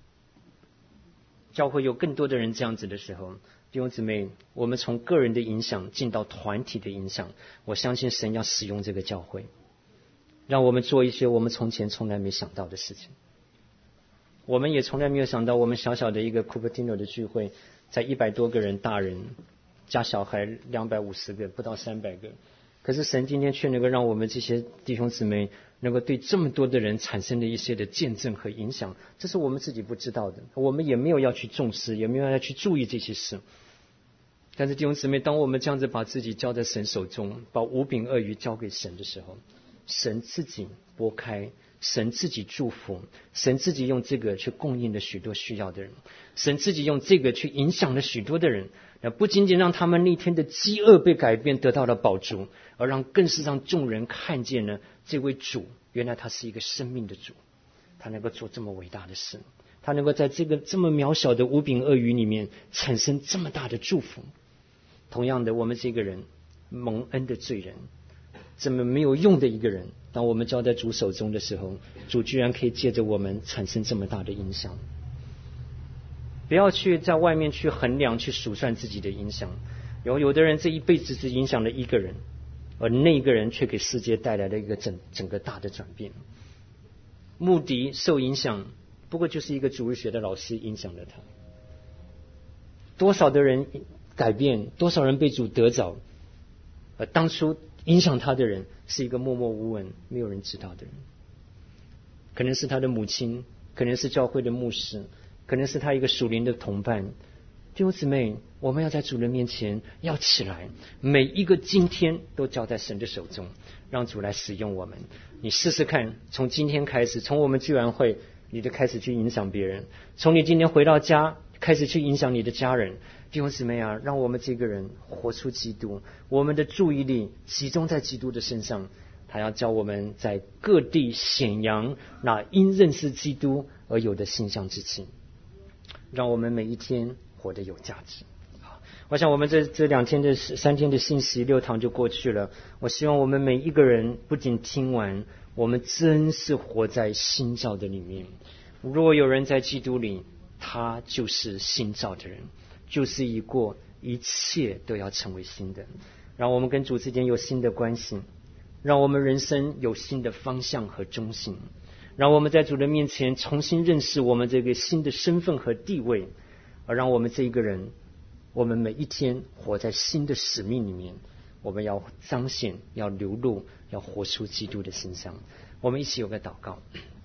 教会有更多的人这样子的时候，弟兄姊妹，我们从个人的影响进到团体的影响，我相信神要使用这个教会，让我们做一些我们从前从来没想到的事情。我们也从来没有想到，我们小小的一个 Cupertino 的聚会，才100多个人，大人加小孩250个，不到300个。可是神今天却能够让我们这些弟兄姊妹能够对这么多的人产生了一些的见证和影响，这是我们自己不知道的，我们也没有要去重视，也没有要去注意这些事。但是弟兄姊妹，当我们这样子把自己交在神手中，把5饼2鱼交给神的时候，神自己拨开，神自己祝福，神自己用这个去供应了许多需要的人，神自己用这个去影响了许多的人，不仅仅让他们那天的饥饿被改变，得到了饱足，而更是让众人看见了这位主，原来他是一个生命的主，他能够做这么伟大的事，他能够在这个这么渺小的5饼2鱼里面产生这么大的祝福。同样的，我们这个人蒙恩的罪人，这么没有用的一个人，当我们交在主手中的时候，主居然可以借着我们产生这么大的影响。不要去在外面去衡量，去数算自己的影响。有的人这一辈子只影响了一个人，而那一个人却给世界带来了一个整个大的转变。穆迪受影响，不过就是一个主日学的老师影响了他。多少的人改变，多少人被主得着，而当初影响他的人是一个默默无闻、没有人知道的人，可能是他的母亲，可能是教会的牧师，可能是他一个属灵的同伴。弟兄姊妹，我们要在主人面前要起来，每一个今天都交在神的手中，让主来使用我们。你试试看，从今天开始，从我们聚完会，你就开始去影响别人，从你今天回到家开始去影响你的家人。弟兄姊妹啊，让我们这个人活出基督，我们的注意力集中在基督的身上，他要教我们在各地显扬那因认识基督而有的馨香之气，让我们每一天活得有价值。好，我想我们这3天的信息6堂就过去了，我希望我们每一个人不仅听完，我们真是活在新造的里面。如果有人在基督里，他就是新造的人，就是已过，一切都要成为新的。让我们跟主之间有新的关系，让我们人生有新的方向和中心，让我们在主的面前重新认识我们这个新的身份和地位，而让我们这一个人，我们每一天活在新的使命里面，我们要彰显，要流露，要活出基督的馨香。我们一起有个祷告。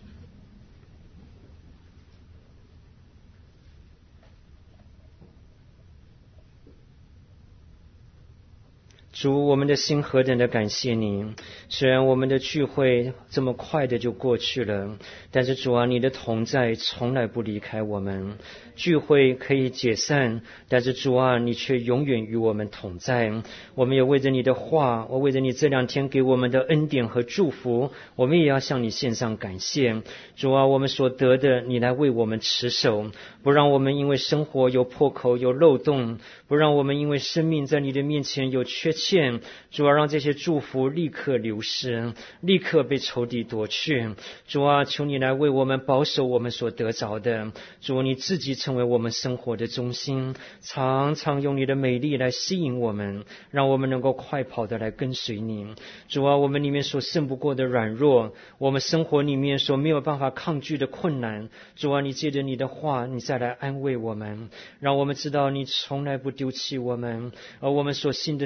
主，我们的心何等的感谢你，虽然我们的聚会这么快的就过去了，但是主啊，你的同在从来不离开我们。聚会可以解散，但是主啊，你却永远与我们同在。我们也为着你的话，我为着你这2天给我们的恩典和祝福，我们也要向你献上感谢。主啊，我们所得的，你来为我们持守，不让我们因为生活有破口有漏洞，不让我们因为生命在你的面前有缺陷。主啊，让这些祝福立刻流失，立刻被仇敌夺去。主啊，求你来为我们保守我们所得着的。主，你自己成为我们生活的中心，常常用你的美丽来吸引我们，让我们能够快跑的来跟随你。主啊，我们里面所胜不过的软弱，我们生活里面所没有办法抗拒的困难，主啊，你借着你的话，你再来安慰我们，让我们知道你从来不丢弃我们，而我们所信的神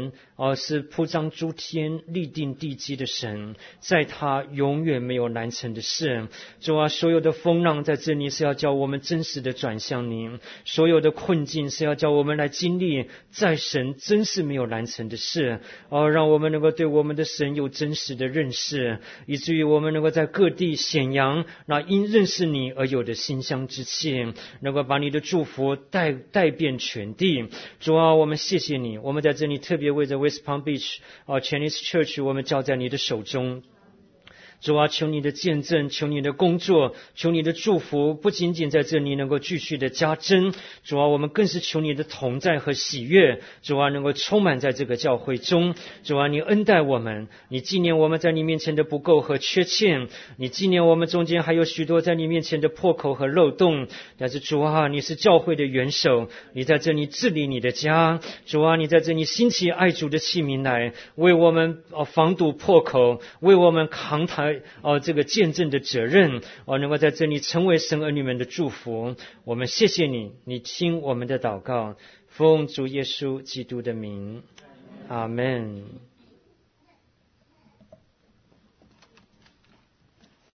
神是铺张诸天立定地基的神，在他永远没有难成的事。主啊，所有的风浪在这里是要叫我们真实的转向你，所有的困境是要叫我们来经历在神真是没有难成的事，让我们能够对我们的神有真实的认识，以至于我们能够在各地显扬那因认识你而有的馨香之气，能够把你的祝福带遍全地。主啊，我们谢谢你，我们在这里特别为着 West Palm Beach Chinese Church 我们交在你的手中。主啊，求你的见证，求你的工作，求你的祝福，不仅仅在这里能够继续的加增。主啊，我们更是求你的同在和喜悦。主啊，能够充满在这个教会中。主啊，你恩待我们，你纪念我们在你面前的不够和缺欠，你纪念我们中间还有许多在你面前的破口和漏洞。但是主啊，你是教会的元首，你在这里治理你的家。主啊，你在这里兴起爱主的器皿来，为我们防堵破口，为我们扛抬这个见证的责任，能够在这里成为神儿女们的祝福。我们谢谢你，你听我们的祷告，奉主耶稣基督的名，阿们。